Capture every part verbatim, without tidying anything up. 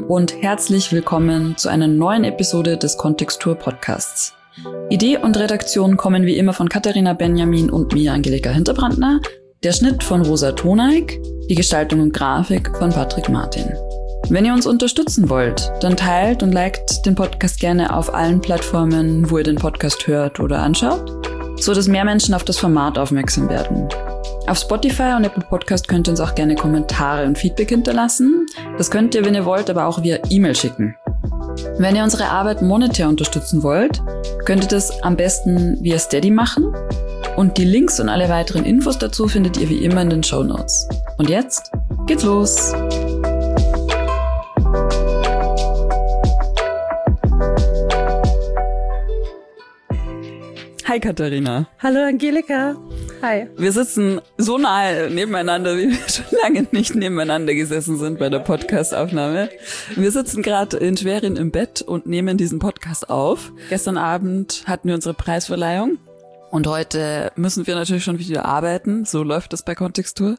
und herzlich willkommen zu einer neuen Episode des Kontextur Podcasts. Idee und Redaktion kommen wie immer von Katharina Benjamin und mir, Angelika Hinterbrandner, der Schnitt von Rosa Toneik, die Gestaltung und Grafik von Patrick Martin. Wenn ihr uns unterstützen wollt, dann teilt und liked den Podcast gerne auf allen Plattformen, wo ihr den Podcast hört oder anschaut, so dass mehr Menschen auf das Format aufmerksam werden. Auf Spotify und Apple Podcast könnt ihr uns auch gerne Kommentare und Feedback hinterlassen. Das könnt ihr, wenn ihr wollt, aber auch via E-Mail schicken. Wenn ihr unsere Arbeit monetär unterstützen wollt, könnt ihr das am besten via Steady machen. Und die Links und alle weiteren Infos dazu findet ihr wie immer in den Shownotes. Und jetzt geht's los! Hi Katharina. Hallo Angelika. Hi. Wir sitzen so nahe nebeneinander, wie wir schon lange nicht nebeneinander gesessen sind bei der Podcast-Aufnahme. Wir sitzen gerade in Schwerin im Bett und nehmen diesen Podcast auf. Gestern Abend hatten wir unsere Preisverleihung und heute müssen wir natürlich schon wieder arbeiten. So läuft das bei Kontextur.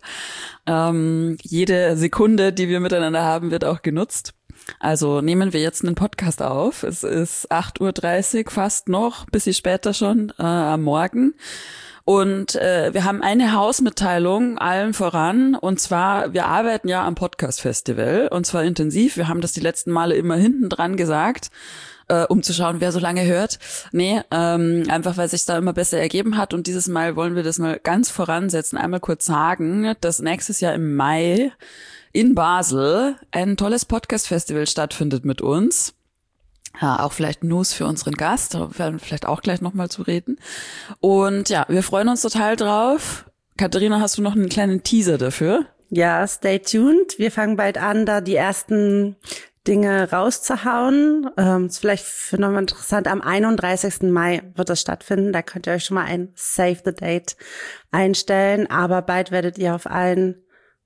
Ähm, jede Sekunde, die wir miteinander haben, wird auch genutzt. Also nehmen wir jetzt einen Podcast auf. Es ist acht Uhr dreißig fast noch, bisschen später schon äh, am Morgen. Und äh, wir haben eine Hausmitteilung allen voran. Und zwar, wir arbeiten ja am Podcast-Festival und zwar intensiv. Wir haben das die letzten Male immer hinten dran gesagt, äh, um zu schauen, wer so lange hört. Nee, ähm, einfach weil sich da immer besser ergeben hat. Und dieses Mal wollen wir das mal ganz voransetzen. Einmal kurz sagen, dass nächstes Jahr im Mai in Basel ein tolles Podcast-Festival stattfindet mit uns. Ja, auch vielleicht News für unseren Gast, da werden wir vielleicht auch gleich nochmal zu reden. Und ja, wir freuen uns total drauf. Katharina, hast du noch einen kleinen Teaser dafür? Ja, stay tuned. Wir fangen bald an, da die ersten Dinge rauszuhauen. Ähm, ist vielleicht für nochmal interessant, am einunddreißigsten Mai wird das stattfinden. Da könnt ihr euch schon mal ein Save the Date einstellen. Aber bald werdet ihr auf allen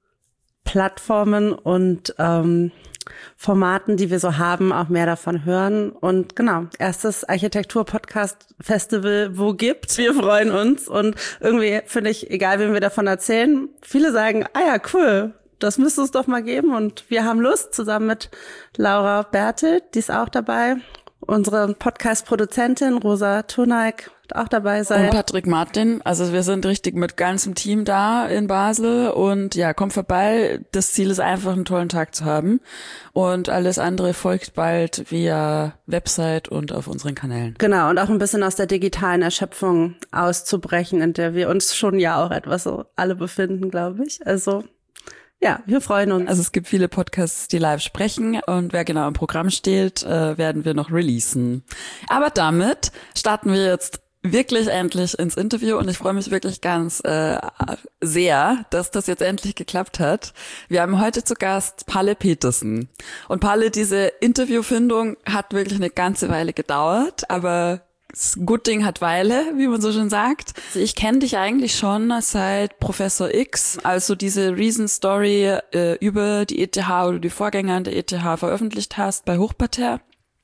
Plattformen und ähm, Formaten, die wir so haben, auch mehr davon hören. Und genau, erstes Architektur-Podcast-Festival, wo gibt's? Wir freuen uns. Und irgendwie finde ich, egal wem wir davon erzählen, viele sagen, ah ja, cool, das müsste es doch mal geben. Und wir haben Lust, zusammen mit Laura Bertelt, die ist auch dabei, unsere Podcast-Produzentin Rosa Toneik auch dabei sein. Und Patrick Martin, also wir sind richtig mit ganzem Team da in Basel und ja, kommt vorbei. Das Ziel ist einfach, einen tollen Tag zu haben und alles andere folgt bald via Website und auf unseren Kanälen. Genau, und auch ein bisschen aus der digitalen Erschöpfung auszubrechen, in der wir uns schon ja auch etwas so alle befinden, glaube ich. Also ja, wir freuen uns. Also es gibt viele Podcasts, die live sprechen und wer genau im Programm steht, äh, werden wir noch releasen. Aber damit starten wir jetzt wirklich endlich ins Interview und ich freue mich wirklich ganz äh, sehr, dass das jetzt endlich geklappt hat. Wir haben heute zu Gast Palle Petersen. Und Palle, diese Interviewfindung hat wirklich eine ganze Weile gedauert, aber das Good Ding hat Weile, wie man so schön sagt. Also ich kenne dich eigentlich schon seit Professor X, also diese Reason Story äh, über die E T H oder die Vorgänger an der E T H veröffentlicht hast bei Hochparterre.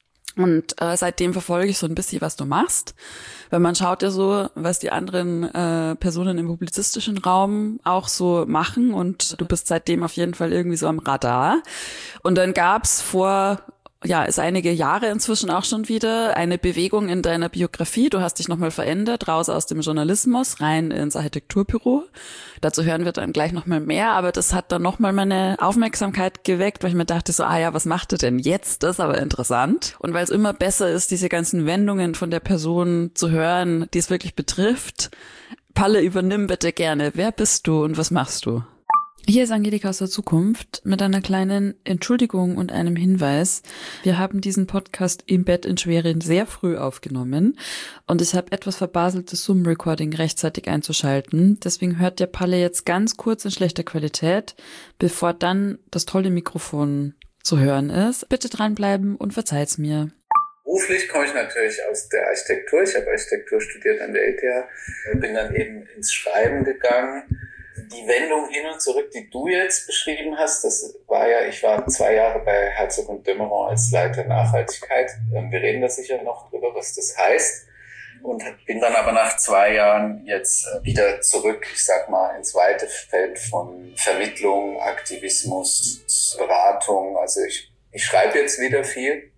Und äh, seitdem verfolge ich so ein bisschen, was du machst. Weil man schaut ja so, was die anderen äh, Personen im publizistischen Raum auch so machen. Und du bist seitdem auf jeden Fall irgendwie so am Radar. Und dann gab's vor, ja, ist einige Jahre inzwischen auch schon wieder eine Bewegung in deiner Biografie. Du hast dich nochmal verändert, raus aus dem Journalismus, rein ins Architekturbüro. Dazu hören wir dann gleich nochmal mehr, aber das hat dann nochmal meine Aufmerksamkeit geweckt, weil ich mir dachte so, ah ja, was macht er denn jetzt? Das ist aber interessant. Und weil es immer besser ist, diese ganzen Wendungen von der Person zu hören, die es wirklich betrifft. Palle, übernimm bitte gerne. Wer bist du und was machst du? Hier ist Angelika aus der Zukunft mit einer kleinen Entschuldigung und einem Hinweis. Wir haben diesen Podcast im Bett in Schwerin sehr früh aufgenommen und ich habe etwas verbaselt, das Zoom-Recording rechtzeitig einzuschalten. Deswegen hört der Palle jetzt ganz kurz in schlechter Qualität, bevor dann das tolle Mikrofon zu hören ist. Bitte dranbleiben und verzeiht's mir. Beruflich komme ich natürlich aus der Architektur. Ich habe Architektur studiert an der E T H, bin dann eben ins Schreiben gegangen. Die Wendung hin und zurück, die du jetzt beschrieben hast, das war ja, ich war zwei Jahre bei Herzog und de Meuron als Leiter Nachhaltigkeit. Wir reden da sicher noch drüber, was das heißt. Und bin dann aber nach zwei Jahren jetzt wieder zurück, ich sag mal, ins weite Feld von Vermittlung, Aktivismus, Beratung. Also ich Ich schreibe jetzt wieder viel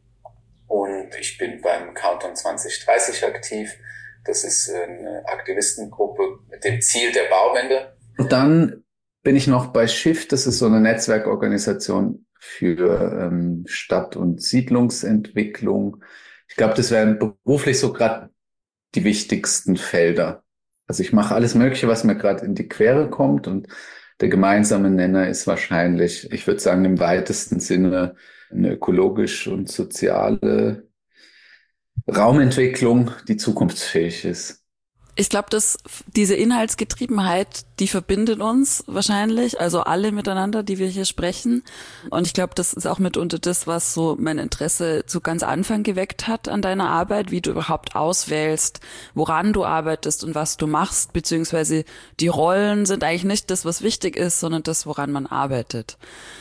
und ich bin beim Countdown zwanzig dreißig aktiv. Das ist eine Aktivistengruppe mit dem Ziel der Bauwende. Und dann bin ich noch bei Shift, das ist so eine Netzwerkorganisation für ähm, Stadt- und Siedlungsentwicklung. Ich glaube, das wären beruflich so gerade die wichtigsten Felder. Also ich mache alles Mögliche, was mir gerade in die Quere kommt, und der gemeinsame Nenner ist wahrscheinlich, ich würde sagen, im weitesten Sinne eine ökologisch und soziale Raumentwicklung, die zukunftsfähig ist. Ich glaube, dass diese Inhaltsgetriebenheit, die verbindet uns wahrscheinlich, also alle miteinander, die wir hier sprechen. Und ich glaube, das ist auch mitunter das, was so mein Interesse zu ganz Anfang geweckt hat an deiner Arbeit, wie du überhaupt auswählst, woran du arbeitest und was du machst, beziehungsweise die Rollen sind eigentlich nicht das, was wichtig ist, sondern das, woran man arbeitet.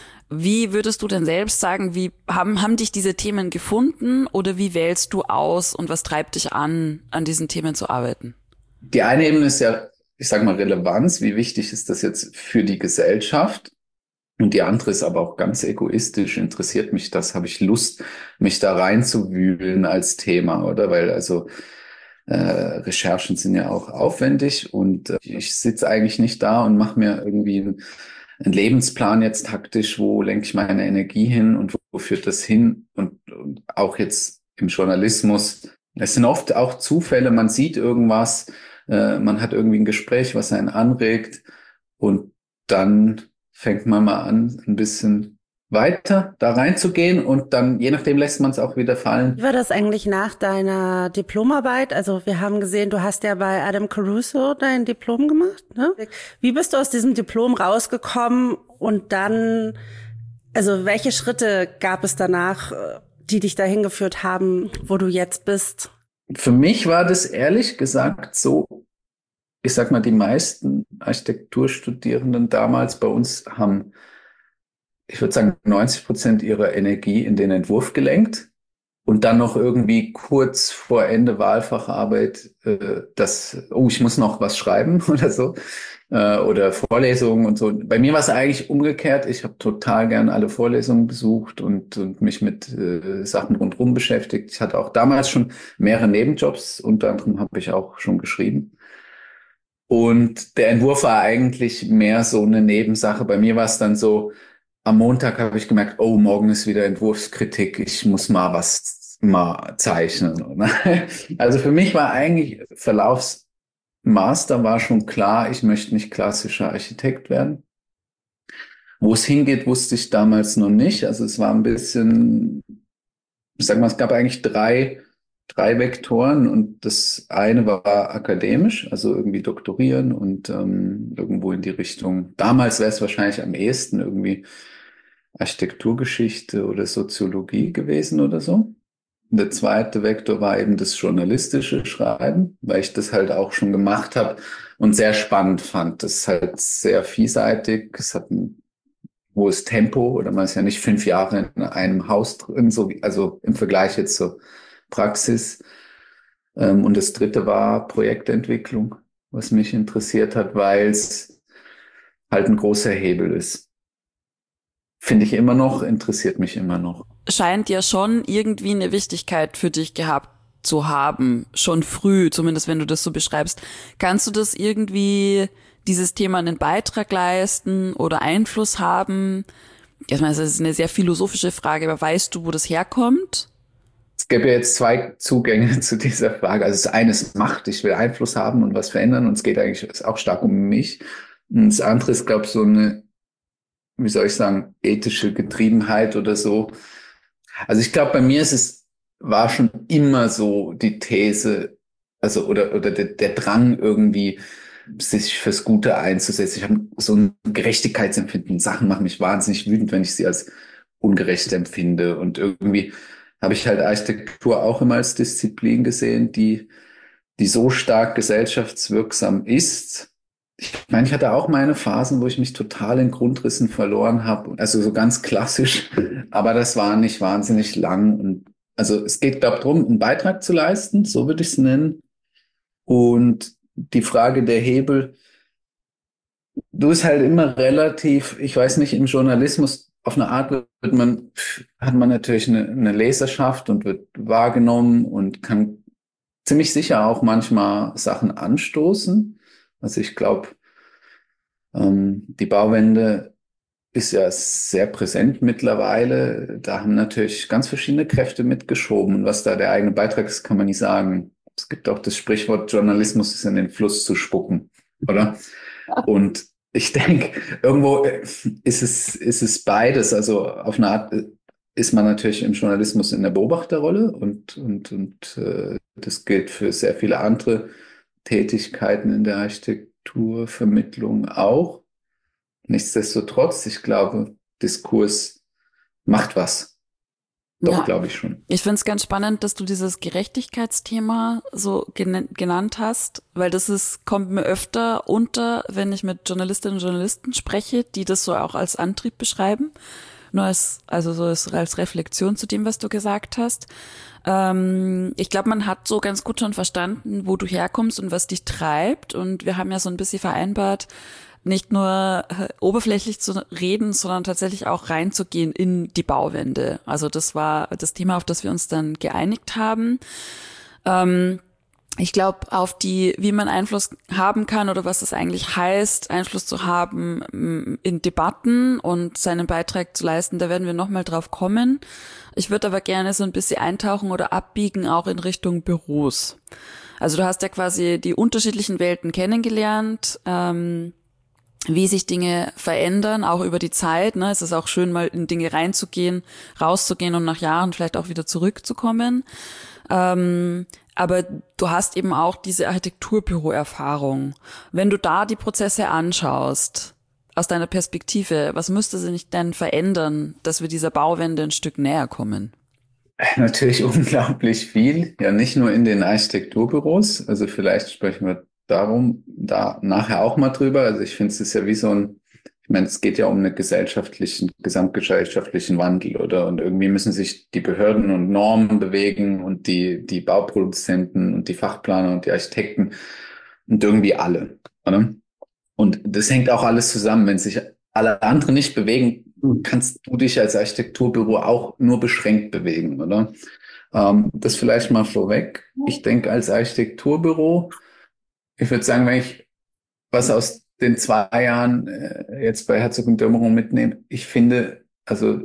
Wie würdest du denn selbst sagen, wie haben, haben dich diese Themen gefunden, oder wie wählst du aus und was treibt dich an, an diesen Themen zu arbeiten? Die eine Ebene ist ja, ich sage mal, Relevanz. Wie wichtig ist das jetzt für die Gesellschaft? Und die andere ist aber auch ganz egoistisch. Interessiert mich das? Habe ich Lust, mich da reinzuwühlen als Thema, oder? Weil also äh, Recherchen sind ja auch aufwendig, und äh, ich sitze eigentlich nicht da und mache mir irgendwie einen, einen Lebensplan jetzt taktisch, wo lenke ich meine Energie hin und wo, wo führt das hin? Und, und auch jetzt im Journalismus, es sind oft auch Zufälle, man sieht irgendwas, äh, man hat irgendwie ein Gespräch, was einen anregt, und dann fängt man mal an, ein bisschen weiter da reinzugehen, und dann, je nachdem, lässt man es auch wieder fallen. Wie war das eigentlich nach deiner Diplomarbeit? Also wir haben gesehen, du hast ja bei Adam Caruso dein Diplom gemacht, ne? Wie bist du aus diesem Diplom rausgekommen, und dann, also welche Schritte gab es danach, die dich dahin geführt haben, wo du jetzt bist? Für mich war das ehrlich gesagt so, ich sag mal, die meisten Architekturstudierenden damals bei uns haben, ich würde sagen, neunzig Prozent ihrer Energie in den Entwurf gelenkt, und dann noch irgendwie kurz vor Ende Wahlfacharbeit, äh, das, oh, ich muss noch was schreiben oder so, äh, oder Vorlesungen und so. Bei mir war es eigentlich umgekehrt. Ich habe total gern alle Vorlesungen besucht und, und mich mit äh, Sachen rundherum beschäftigt. Ich hatte auch damals schon mehrere Nebenjobs, unter anderem habe ich auch schon geschrieben. Und der Entwurf war eigentlich mehr so eine Nebensache. Bei mir war es dann so, am Montag habe ich gemerkt, oh, morgen ist wieder Entwurfskritik, ich muss mal was mal zeichnen. Also für mich war eigentlich Verlaufsmaster war schon klar, ich möchte nicht klassischer Architekt werden. Wo es hingeht, wusste ich damals noch nicht. Also es war ein bisschen, ich sag mal, es gab eigentlich drei, drei Vektoren, und das eine war akademisch, also irgendwie doktorieren und ähm, irgendwo in die Richtung, damals wäre es wahrscheinlich am ehesten irgendwie Architekturgeschichte oder Soziologie gewesen oder so. Und der zweite Vektor war eben das journalistische Schreiben, weil ich das halt auch schon gemacht habe und sehr spannend fand. Das ist halt sehr vielseitig, es hat ein hohes Tempo, oder man ist ja nicht fünf Jahre in einem Haus drin, so wie, also im Vergleich jetzt zur Praxis. Und das dritte war Projektentwicklung, was mich interessiert hat, weil es halt ein großer Hebel ist. Finde ich immer noch, interessiert mich immer noch. Scheint ja schon irgendwie eine Wichtigkeit für dich gehabt zu haben, schon früh, zumindest wenn du das so beschreibst. Kannst du das irgendwie, dieses Thema, einen Beitrag leisten oder Einfluss haben? Ich meine, das ist eine sehr philosophische Frage, aber weißt du, wo das herkommt? Es gäbe ja jetzt zwei Zugänge zu dieser Frage. Also das eine ist Macht, ich will Einfluss haben und was verändern, und es geht eigentlich auch stark um mich. Und das andere ist, glaube ich, so eine, wie soll ich sagen, ethische Getriebenheit oder so. Also ich glaube, bei mir ist es, war schon immer so die These, also oder oder der, der Drang irgendwie, sich fürs Gute einzusetzen. Ich habe so ein Gerechtigkeitsempfinden. Sachen machen mich wahnsinnig wütend, wenn ich sie als ungerecht empfinde. Und irgendwie habe ich halt Architektur auch immer als Disziplin gesehen, die die so stark gesellschaftswirksam ist. Ich meine, ich hatte auch meine Phasen, wo ich mich total in Grundrissen verloren habe, also so ganz klassisch, aber das war nicht wahnsinnig lang. Und also es geht, glaube ich, darum, einen Beitrag zu leisten, so würde ich es nennen. Und die Frage der Hebel, du bist halt immer relativ, ich weiß nicht, im Journalismus, auf eine Art wird man, hat man natürlich eine, eine Leserschaft und wird wahrgenommen und kann ziemlich sicher auch manchmal Sachen anstoßen. Also ich glaube, ähm, die Bauwende ist ja sehr präsent mittlerweile. Da haben natürlich ganz verschiedene Kräfte mitgeschoben. Und was da der eigene Beitrag ist, kann man nicht sagen. Es gibt auch das Sprichwort, Journalismus ist in den Fluss zu spucken, oder? Und ich denke, irgendwo ist es, ist es beides. Also auf eine Art ist man natürlich im Journalismus in der Beobachterrolle und, und, und äh, das gilt für sehr viele andere Tätigkeiten in der Architekturvermittlung auch. Nichtsdestotrotz, ich glaube, Diskurs macht was. Doch, Ja. glaube ich schon. Ich finde es ganz spannend, dass du dieses Gerechtigkeitsthema so gen- genannt hast, weil das ist, kommt mir öfter unter, wenn ich mit Journalistinnen und Journalisten spreche, die das so auch als Antrieb beschreiben. Nur als, also so als, als Reflexion zu dem, was du gesagt hast. Ähm, ich glaube, man hat so ganz gut schon verstanden, wo du herkommst und was dich treibt. Und wir haben ja so ein bisschen vereinbart, nicht nur äh, oberflächlich zu reden, sondern tatsächlich auch reinzugehen in die Bauwende. Also das war das Thema, auf das wir uns dann geeinigt haben. Ähm, ich glaube, auf die, wie man Einfluss haben kann oder was es eigentlich heißt, Einfluss zu haben in Debatten und seinen Beitrag zu leisten, da werden wir nochmal drauf kommen. Ich würde aber gerne so ein bisschen eintauchen oder abbiegen, auch in Richtung Büros. Also du hast ja quasi die unterschiedlichen Welten kennengelernt, ähm, wie sich Dinge verändern, auch über die Zeit. Ne? Es ist auch schön, mal in Dinge reinzugehen, rauszugehen und nach Jahren vielleicht auch wieder zurückzukommen. Ähm, aber du hast eben auch diese Architekturbüro-Erfahrung. Wenn du da die Prozesse anschaust, aus deiner Perspektive, was müsste sich denn verändern, dass wir dieser Bauwende ein Stück näher kommen? Natürlich unglaublich viel, ja nicht nur in den Architekturbüros, also vielleicht sprechen wir darum, da nachher auch mal drüber. Also ich finde, es ist ja wie so ein, ich meine, es geht ja um einen gesellschaftlichen, gesamtgesellschaftlichen Wandel, oder? Und irgendwie müssen sich die Behörden und Normen bewegen und die, die Bauproduzenten und die Fachplaner und die Architekten und irgendwie alle, oder? Und das hängt auch alles zusammen. Wenn sich alle anderen nicht bewegen, kannst du dich als Architekturbüro auch nur beschränkt bewegen, oder? Ähm, das vielleicht mal vorweg. Ich denke, als Architekturbüro, ich würde sagen, wenn ich was aus den zwei Jahren äh, jetzt bei Herzog und Dömerow mitnehme, ich finde, also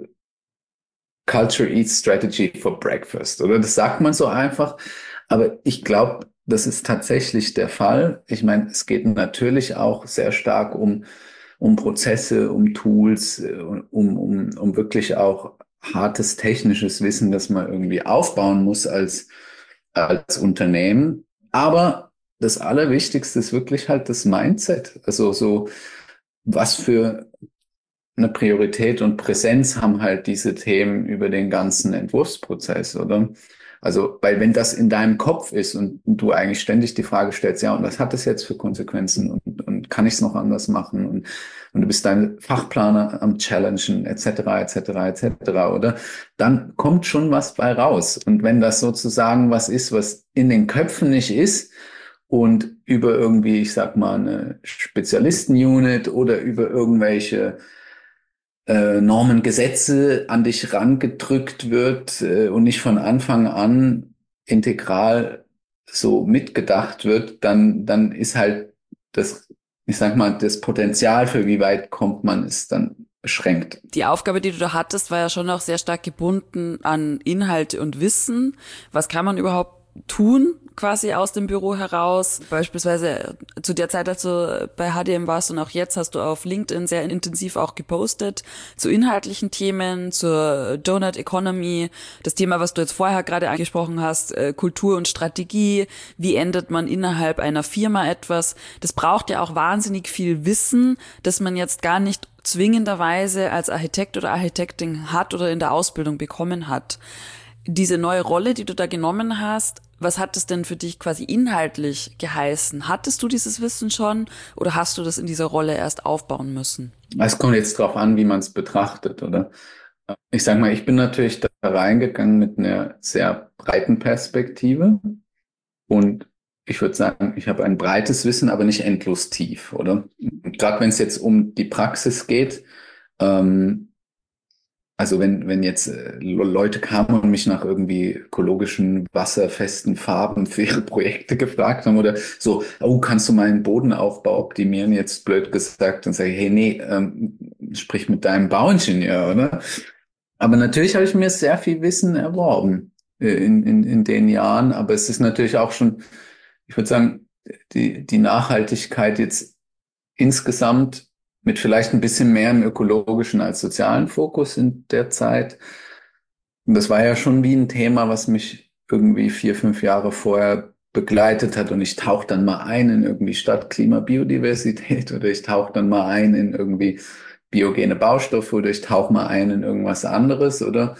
Culture eats strategy for breakfast, oder? Das sagt man so einfach, aber ich glaube, das ist tatsächlich der Fall. Ich meine, es geht natürlich auch sehr stark um, um Prozesse, um Tools, um, um, um wirklich auch hartes technisches Wissen, das man irgendwie aufbauen muss als, als Unternehmen. Aber das Allerwichtigste ist wirklich halt das Mindset. Also so, was für eine Priorität und Präsenz haben halt diese Themen über den ganzen Entwurfsprozess, oder? Also, weil wenn das in deinem Kopf ist und du eigentlich ständig die Frage stellst, ja, und was hat das jetzt für Konsequenzen und, und kann ich es noch anders machen? Und, und du bist dein Fachplaner am Challengen, et cetera, et cetera, et cetera, oder? Dann kommt schon was bei raus. Und wenn das sozusagen was ist, was in den Köpfen nicht ist, und über irgendwie, ich sag mal, eine Spezialisten-Unit oder über irgendwelche äh, Normen, Gesetze an dich rangedrückt wird äh, und nicht von Anfang an integral so mitgedacht wird, dann, dann ist halt das, ich sag mal, das Potenzial für wie weit kommt man, ist dann beschränkt. Die Aufgabe, die du da hattest, war ja schon auch sehr stark gebunden an Inhalte und Wissen. Was kann man überhaupt tun, quasi aus dem Büro heraus? Beispielsweise zu der Zeit, als du bei H D M warst und auch jetzt, hast du auf LinkedIn sehr intensiv auch gepostet zu inhaltlichen Themen, zur Donut Economy, das Thema, was du jetzt vorher gerade angesprochen hast, Kultur und Strategie, wie ändert man innerhalb einer Firma etwas? Das braucht ja auch wahnsinnig viel Wissen, das man jetzt gar nicht zwingenderweise als Architekt oder Architektin hat oder in der Ausbildung bekommen hat. Diese neue Rolle, die du da genommen hast, was hat es denn für dich quasi inhaltlich geheißen? Hattest du dieses Wissen schon oder hast du das in dieser Rolle erst aufbauen müssen? Es kommt jetzt drauf an, wie man es betrachtet, oder? Ich sage mal, ich bin natürlich da reingegangen mit einer sehr breiten Perspektive und ich würde sagen, ich habe ein breites Wissen, aber nicht endlos tief, oder? Gerade wenn es jetzt um die Praxis geht, ähm, Also wenn, wenn jetzt äh, Leute kamen und mich nach irgendwie ökologischen, wasserfesten Farben für ihre Projekte gefragt haben oder so, oh, kannst du meinen Bodenaufbau optimieren? Jetzt blöd gesagt, dann sage ich, hey, nee, ähm, sprich mit deinem Bauingenieur, oder? Aber natürlich habe ich mir sehr viel Wissen erworben äh, in, in, in den Jahren, aber es ist natürlich auch schon, ich würde sagen, die, die Nachhaltigkeit jetzt insgesamt mit vielleicht ein bisschen mehr einen ökologischen als sozialen Fokus in der Zeit. Und das war ja schon wie ein Thema, was mich irgendwie vier, fünf Jahre vorher begleitet hat. Und ich tauche dann mal ein in irgendwie Stadt, Klima, Biodiversität oder ich tauche dann mal ein in irgendwie biogene Baustoffe oder ich tauche mal ein in irgendwas anderes, oder?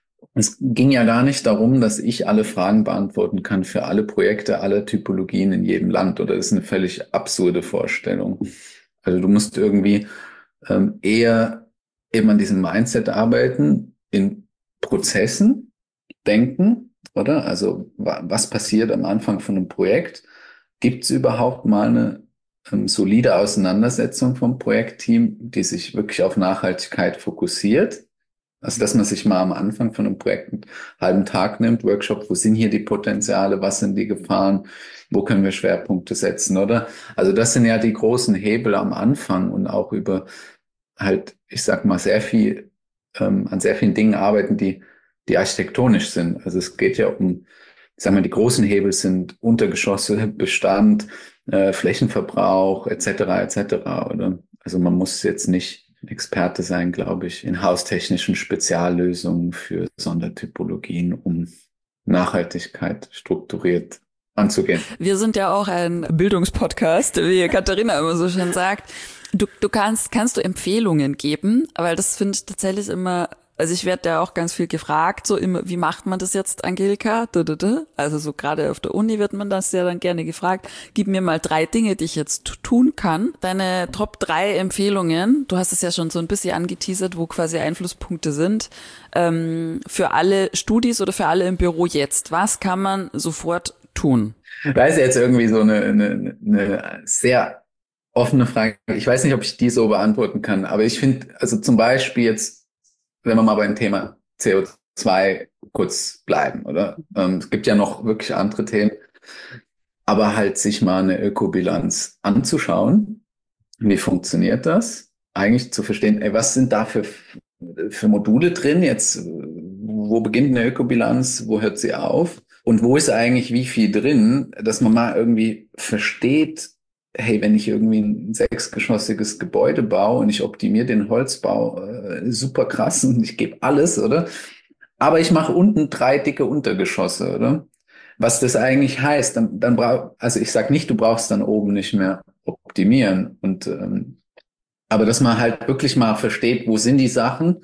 Es ging ja gar nicht darum, dass ich alle Fragen beantworten kann für alle Projekte, alle Typologien in jedem Land, oder das ist eine völlig absurde Vorstellung. Also du musst irgendwie ähm, eher eben an diesem Mindset arbeiten, in Prozessen denken, oder? Also wa was passiert am Anfang von einem Projekt? Gibt es überhaupt mal eine ähm, solide Auseinandersetzung vom Projektteam, die sich wirklich auf Nachhaltigkeit fokussiert? Also dass man sich mal am Anfang von einem Projekt einen halben Tag nimmt, Workshop, wo sind hier die Potenziale, was sind die Gefahren, wo können wir Schwerpunkte setzen, oder? Also das sind ja die großen Hebel am Anfang und auch über halt, ich sag mal, sehr viel, ähm, an sehr vielen Dingen arbeiten, die, die architektonisch sind. Also es geht ja um, ich sag mal, die großen Hebel sind Untergeschosse, Bestand, äh, Flächenverbrauch, et cetera, et cetera, oder? Also man muss jetzt nicht Experte sein, glaube ich, in haustechnischen Speziallösungen für Sondertypologien, um Nachhaltigkeit strukturiert anzugehen. Wir sind ja auch ein Bildungspodcast, wie Katharina immer so schön sagt. Du, du kannst, kannst du Empfehlungen geben, weil das finde ich tatsächlich immer, also ich werde ja auch ganz viel gefragt, so immer, wie macht man das jetzt, Angelika? Also so gerade auf der Uni wird man das ja dann gerne gefragt. Gib mir mal drei Dinge, die ich jetzt tun kann. Deine Top drei Empfehlungen, du hast es ja schon so ein bisschen angeteasert, wo quasi Einflusspunkte sind, ähm, für alle Studis oder für alle im Büro jetzt. Was kann man sofort tun? Da ist jetzt irgendwie so eine, eine, eine sehr offene Frage. Ich weiß nicht, ob ich die so beantworten kann, aber ich finde, also zum Beispiel jetzt, wenn wir mal beim Thema C O zwei kurz bleiben, oder? Ähm, es gibt ja noch wirklich andere Themen, aber halt sich mal eine Ökobilanz anzuschauen. Wie funktioniert das? Eigentlich zu verstehen, ey, was sind da für, für Module drin? Jetzt, wo beginnt eine Ökobilanz? Wo hört sie auf? Und wo ist eigentlich wie viel drin, dass man mal irgendwie versteht, hey, wenn ich irgendwie ein sechsgeschossiges Gebäude baue und ich optimiere den Holzbau, äh, super krass und ich gebe alles, oder? Aber ich mache unten drei dicke Untergeschosse, oder? Was das eigentlich heißt, dann, dann brauch, also ich sag nicht, du brauchst dann oben nicht mehr optimieren und ähm, aber dass man halt wirklich mal versteht, wo sind die Sachen,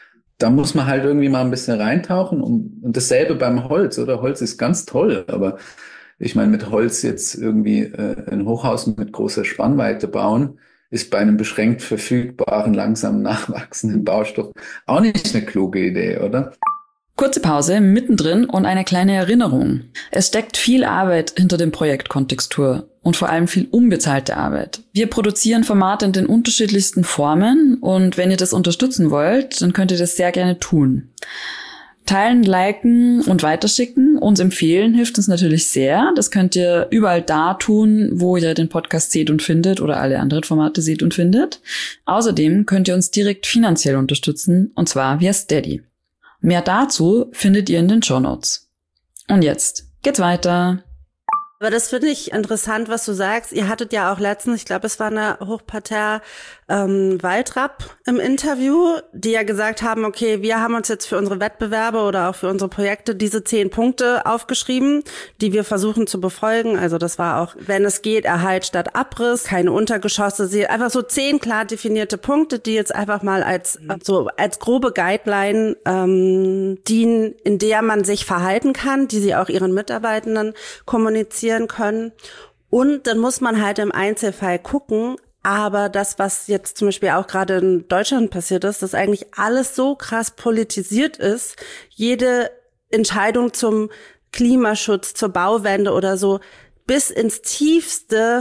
da muss man halt irgendwie mal ein bisschen reintauchen und, und dasselbe beim Holz, oder? Holz ist ganz toll, aber ich meine, mit Holz jetzt irgendwie äh, ein Hochhaus mit großer Spannweite bauen, ist bei einem beschränkt verfügbaren, langsam nachwachsenden Baustoff auch nicht eine kluge Idee, oder? Kurze Pause, mittendrin und eine kleine Erinnerung. Es steckt viel Arbeit hinter dem Projekt Kontextur und vor allem viel unbezahlte Arbeit. Wir produzieren Formate in den unterschiedlichsten Formen und wenn ihr das unterstützen wollt, dann könnt ihr das sehr gerne tun. Teilen, liken und weiterschicken, uns empfehlen, hilft uns natürlich sehr. Das könnt ihr überall da tun, wo ihr den Podcast seht und findet oder alle anderen Formate seht und findet. Außerdem könnt ihr uns direkt finanziell unterstützen, und zwar via Steady. Mehr dazu findet ihr in den Shownotes. Und jetzt geht's weiter. Aber das finde ich interessant, was du sagst. Ihr hattet ja auch letztens, ich glaube, es war eine Hochparterre ähm, Waldrapp im Interview, die ja gesagt haben, okay, wir haben uns jetzt für unsere Wettbewerbe oder auch für unsere Projekte diese zehn Punkte aufgeschrieben, die wir versuchen zu befolgen. Also das war auch, wenn es geht, Erhalt statt Abriss, keine Untergeschosse, einfach so zehn klar definierte Punkte, die jetzt einfach mal als so als grobe Guideline ähm, dienen, in der man sich verhalten kann, die sie auch ihren Mitarbeitenden kommunizieren können. Und dann muss man halt im Einzelfall gucken, aber das, was jetzt zum Beispiel auch gerade in Deutschland passiert ist, dass eigentlich alles so krass politisiert ist, jede Entscheidung zum Klimaschutz, zur Bauwende oder so bis ins Tiefste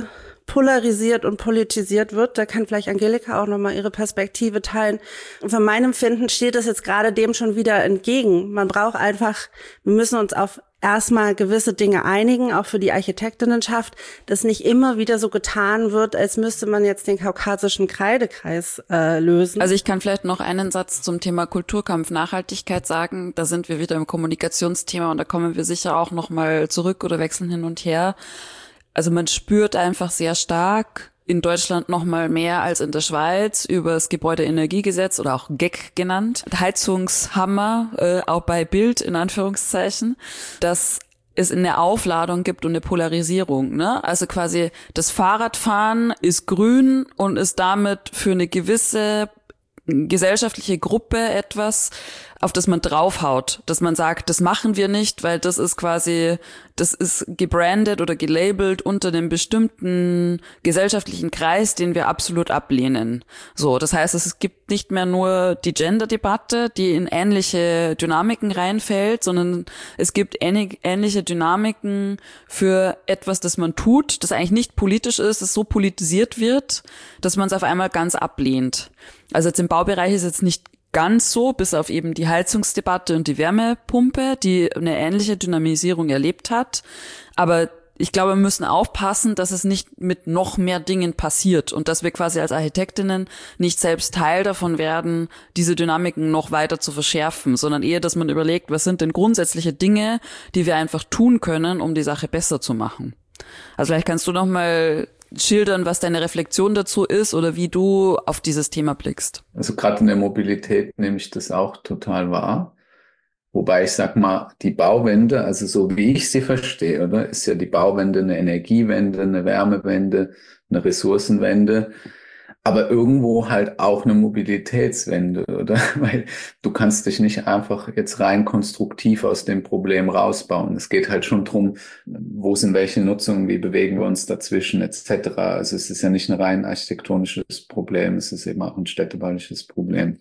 polarisiert und politisiert wird. Da kann vielleicht Angelika auch nochmal ihre Perspektive teilen. Und von meinem Empfinden steht das jetzt gerade dem schon wieder entgegen. Man braucht einfach, wir müssen uns auf erstmal gewisse Dinge einigen, auch für die Architektinnenschaft, dass nicht immer wieder so getan wird, als müsste man jetzt den kaukasischen Kreidekreis äh, lösen. Also ich kann vielleicht noch einen Satz zum Thema Kulturkampf Nachhaltigkeit sagen. Da sind wir wieder im Kommunikationsthema und da kommen wir sicher auch noch mal zurück oder wechseln hin und her. Also man spürt einfach sehr stark in Deutschland noch mal mehr als in der Schweiz über das Gebäudeenergiegesetz oder auch G E C genannt, Heizungshammer, äh, auch bei Bild in Anführungszeichen, dass es eine Aufladung gibt und eine Polarisierung, ne? Also quasi das Fahrradfahren ist grün und ist damit für eine gewisse gesellschaftliche Gruppe etwas, auf das man draufhaut, dass man sagt, das machen wir nicht, weil das ist quasi, das ist gebrandet oder gelabelt unter einem bestimmten gesellschaftlichen Kreis, den wir absolut ablehnen. So, das heißt, es gibt nicht mehr nur die Gender-Debatte, die in ähnliche Dynamiken reinfällt, sondern es gibt ähnliche Dynamiken für etwas, das man tut, das eigentlich nicht politisch ist, das so politisiert wird, dass man es auf einmal ganz ablehnt. Also jetzt im Baubereich ist jetzt nicht ganz so, bis auf eben die Heizungsdebatte und die Wärmepumpe, die eine ähnliche Dynamisierung erlebt hat. Aber ich glaube, wir müssen aufpassen, dass es nicht mit noch mehr Dingen passiert und dass wir quasi als Architektinnen nicht selbst Teil davon werden, diese Dynamiken noch weiter zu verschärfen, sondern eher, dass man überlegt, was sind denn grundsätzliche Dinge, die wir einfach tun können, um die Sache besser zu machen. Also vielleicht kannst du noch mal schildern, was deine Reflexion dazu ist oder wie du auf dieses Thema blickst. Also gerade in der Mobilität nehme ich das auch total wahr. Wobei ich sag mal, die Bauwende, also so wie ich sie verstehe, oder, ist ja die Bauwende eine Energiewende, eine Wärmewende, eine Ressourcenwende, aber irgendwo halt auch eine Mobilitätswende, oder? Weil du kannst dich nicht einfach jetzt rein konstruktiv aus dem Problem rausbauen. Es geht halt schon drum, wo sind welche Nutzungen, wie bewegen wir uns dazwischen, et cetera. Also es ist ja nicht ein rein architektonisches Problem, es ist eben auch ein städtebauliches Problem.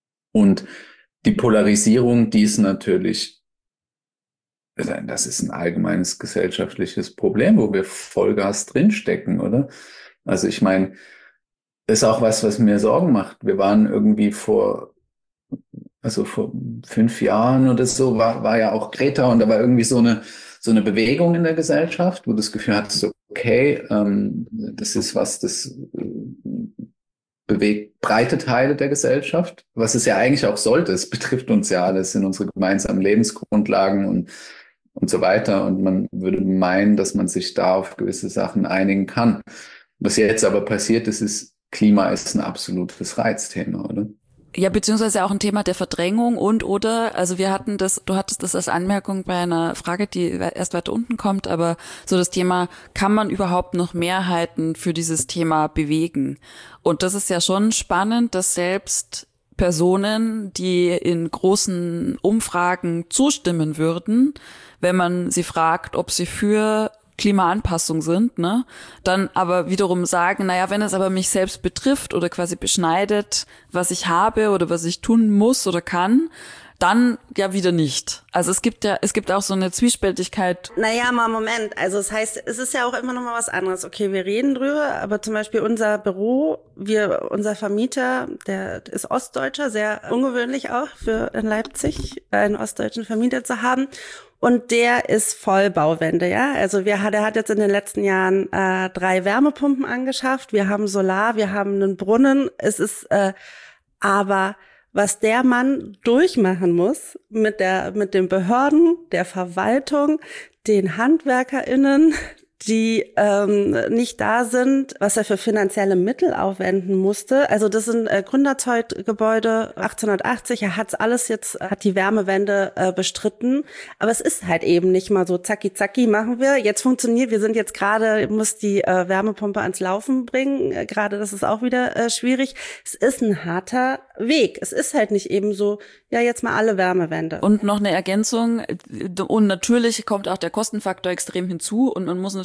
Und die Polarisierung, die ist natürlich, das ist ein allgemeines gesellschaftliches Problem, wo wir Vollgas drinstecken, oder? Also ich meine, das ist auch was, was mir Sorgen macht. Wir waren irgendwie vor, also vor fünf Jahren oder so, war, war ja auch Greta und da war irgendwie so eine, so eine Bewegung in der Gesellschaft, wo du das Gefühl hattest, okay, ähm, das ist was, das bewegt breite Teile der Gesellschaft, was es ja eigentlich auch sollte. Es betrifft uns ja alles in unsere gemeinsamen Lebensgrundlagen und, und so weiter. Und man würde meinen, dass man sich da auf gewisse Sachen einigen kann. Was jetzt aber passiert ist, ist, Klima ist ein absolutes Reizthema, oder? Ja, beziehungsweise auch ein Thema der Verdrängung und oder, also wir hatten das, du hattest das als Anmerkung bei einer Frage, die erst weiter unten kommt, aber so das Thema, kann man überhaupt noch Mehrheiten für dieses Thema bewegen? Und das ist ja schon spannend, dass selbst Personen, die in großen Umfragen zustimmen würden, wenn man sie fragt, ob sie für Klimaanpassung sind, ne, dann aber wiederum sagen, naja, wenn es aber mich selbst betrifft oder quasi beschneidet, was ich habe oder was ich tun muss oder kann, dann ja wieder nicht. Also es gibt ja, es gibt auch so eine Zwiespältigkeit. Naja, mal Moment. Also es heißt, es ist ja auch immer noch mal was anderes. Okay, wir reden drüber, aber zum Beispiel unser Büro, wir, unser Vermieter, der ist Ostdeutscher, sehr ungewöhnlich auch für in Leipzig, einen ostdeutschen Vermieter zu haben. Und der ist voll Bauwende, ja. Also wir, der hat jetzt in den letzten Jahren äh, drei Wärmepumpen angeschafft. Wir haben Solar, wir haben einen Brunnen. Es ist, äh, aber was der Mann durchmachen muss mit der, mit den Behörden, der Verwaltung, den HandwerkerInnen, die ähm, nicht da sind, was er für finanzielle Mittel aufwenden musste. Also das sind äh, Gründerzeuggebäude achtzehnhundertachtzig. Er hat's alles jetzt, hat die Wärmewende äh, bestritten. Aber es ist halt eben nicht mal so zacki zacki machen wir. Jetzt funktioniert, wir sind jetzt gerade, muss die äh, Wärmepumpe ans Laufen bringen. Äh, gerade das ist auch wieder äh, schwierig. Es ist ein harter Weg. Es ist halt nicht eben so, ja, jetzt mal alle Wärmewende. Und noch eine Ergänzung. Und natürlich kommt auch der Kostenfaktor extrem hinzu. Und man muss natürlich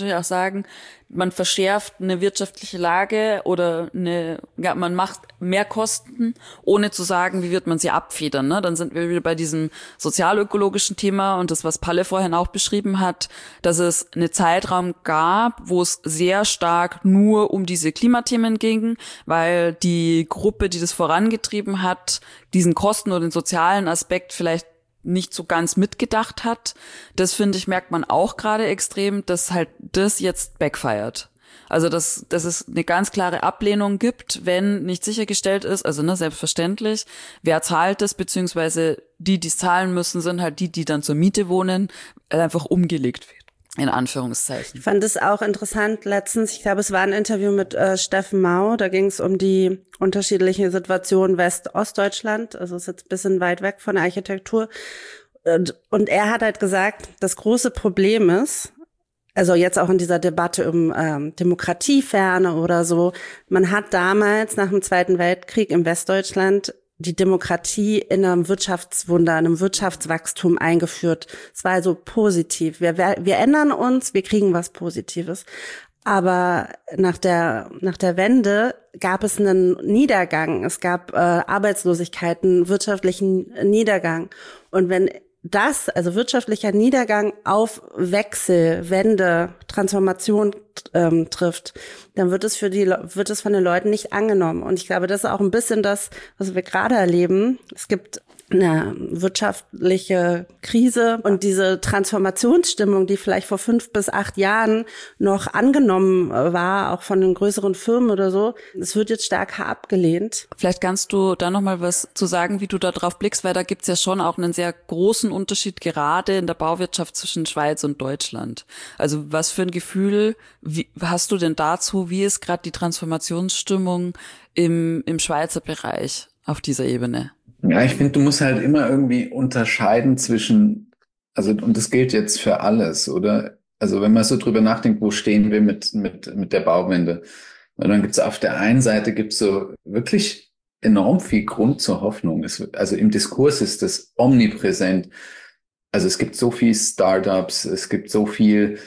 natürlich auch sagen, man verschärft eine wirtschaftliche Lage oder eine, ja, man macht mehr Kosten, ohne zu sagen, wie wird man sie abfedern, ne? Dann sind wir wieder bei diesem sozialökologischen Thema und das, was Palle vorhin auch beschrieben hat, dass es einen Zeitraum gab, wo es sehr stark nur um diese Klimathemen ging, weil die Gruppe, die das vorangetrieben hat, diesen Kosten oder den sozialen Aspekt vielleicht nicht so ganz mitgedacht hat. Das, finde ich, merkt man auch gerade extrem, dass halt das jetzt backfired. Also, dass, dass es eine ganz klare Ablehnung gibt, wenn nicht sichergestellt ist, also ne, selbstverständlich, wer zahlt das, beziehungsweise die, die es zahlen müssen, sind halt die, die dann zur Miete wohnen, einfach umgelegt wird. In Anführungszeichen. Ich fand es auch interessant letztens, ich glaube, es war ein Interview mit äh, Steffen Mau, da ging es um die unterschiedliche Situation West-Ostdeutschland, also ist jetzt ein bisschen weit weg von der Architektur. Und, und er hat halt gesagt, das große Problem ist, also jetzt auch in dieser Debatte um ähm, Demokratieferne oder so, man hat damals nach dem Zweiten Weltkrieg im Westdeutschland die Demokratie in einem Wirtschaftswunder, in einem Wirtschaftswachstum eingeführt. Es war also positiv. Wir, wir ändern uns, wir kriegen was Positives. Aber nach der, nach der Wende gab es einen Niedergang. Es gab äh, Arbeitslosigkeiten, wirtschaftlichen Niedergang. Und wenn das, also wirtschaftlicher Niedergang auf Wechsel, Wende, Transformation ähm, trifft, dann wird es für die, wird es von den Leuten nicht angenommen. Und ich glaube, das ist auch ein bisschen das, was wir gerade erleben. Es gibt eine wirtschaftliche Krise und diese Transformationsstimmung, die vielleicht vor fünf bis acht Jahren noch angenommen war, auch von den größeren Firmen oder so, es wird jetzt stärker abgelehnt. Vielleicht kannst du da nochmal was zu sagen, wie du da drauf blickst, weil da gibt's ja schon auch einen sehr großen Unterschied gerade in der Bauwirtschaft zwischen Schweiz und Deutschland. Also was für ein Gefühl wie, hast du denn dazu, wie ist gerade die Transformationsstimmung im, im Schweizer Bereich auf dieser Ebene? Ja, ich finde, du musst halt immer irgendwie unterscheiden zwischen, also, und das gilt jetzt für alles, oder? Also, wenn man so drüber nachdenkt, wo stehen wir mit, mit, mit der Bauwende? Und dann gibt's auf der einen Seite gibt's so wirklich enorm viel Grund zur Hoffnung. Es, also im Diskurs ist das omnipräsent. Also es gibt so viel Startups, es gibt so viel,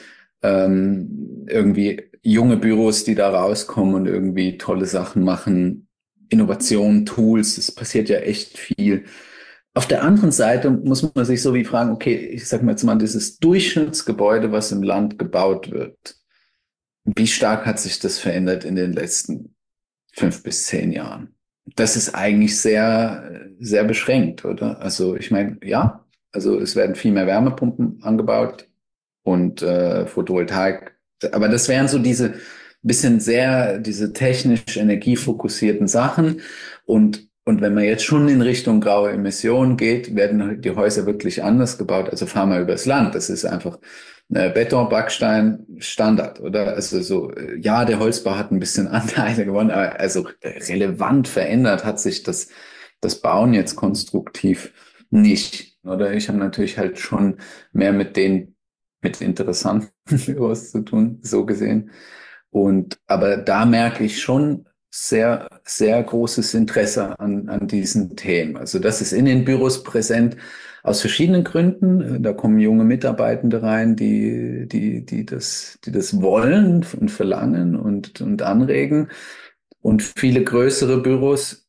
ähm, irgendwie junge Büros, die da rauskommen und irgendwie tolle Sachen machen. Innovation, Tools, es passiert ja echt viel. Auf der anderen Seite muss man sich so wie fragen, okay, ich sag mal jetzt mal, dieses Durchschnittsgebäude, was im Land gebaut wird, wie stark hat sich das verändert in den letzten fünf bis zehn Jahren? Das ist eigentlich sehr, sehr beschränkt, oder? Also ich meine, ja, also es werden viel mehr Wärmepumpen angebaut und äh, Photovoltaik, aber das wären so diese bisschen sehr diese technisch energiefokussierten Sachen und und wenn man jetzt schon in Richtung graue Emissionen geht, werden die Häuser wirklich anders gebaut. Also fahren wir übers Land. Das ist einfach äh, Beton, Backstein, Standard, oder? Also so, ja, der Holzbau hat ein bisschen Anteile gewonnen, aber also relevant verändert hat sich das das Bauen jetzt konstruktiv nicht. Oder ich habe natürlich halt schon mehr mit den mit interessanten Büros zu tun, so gesehen. Und aber da merke ich schon sehr, sehr großes Interesse an, an diesen Themen. Also das ist in den Büros präsent aus verschiedenen Gründen. Da kommen junge Mitarbeitende rein, die, die, die das, die das wollen und verlangen und, und anregen. Und viele größere Büros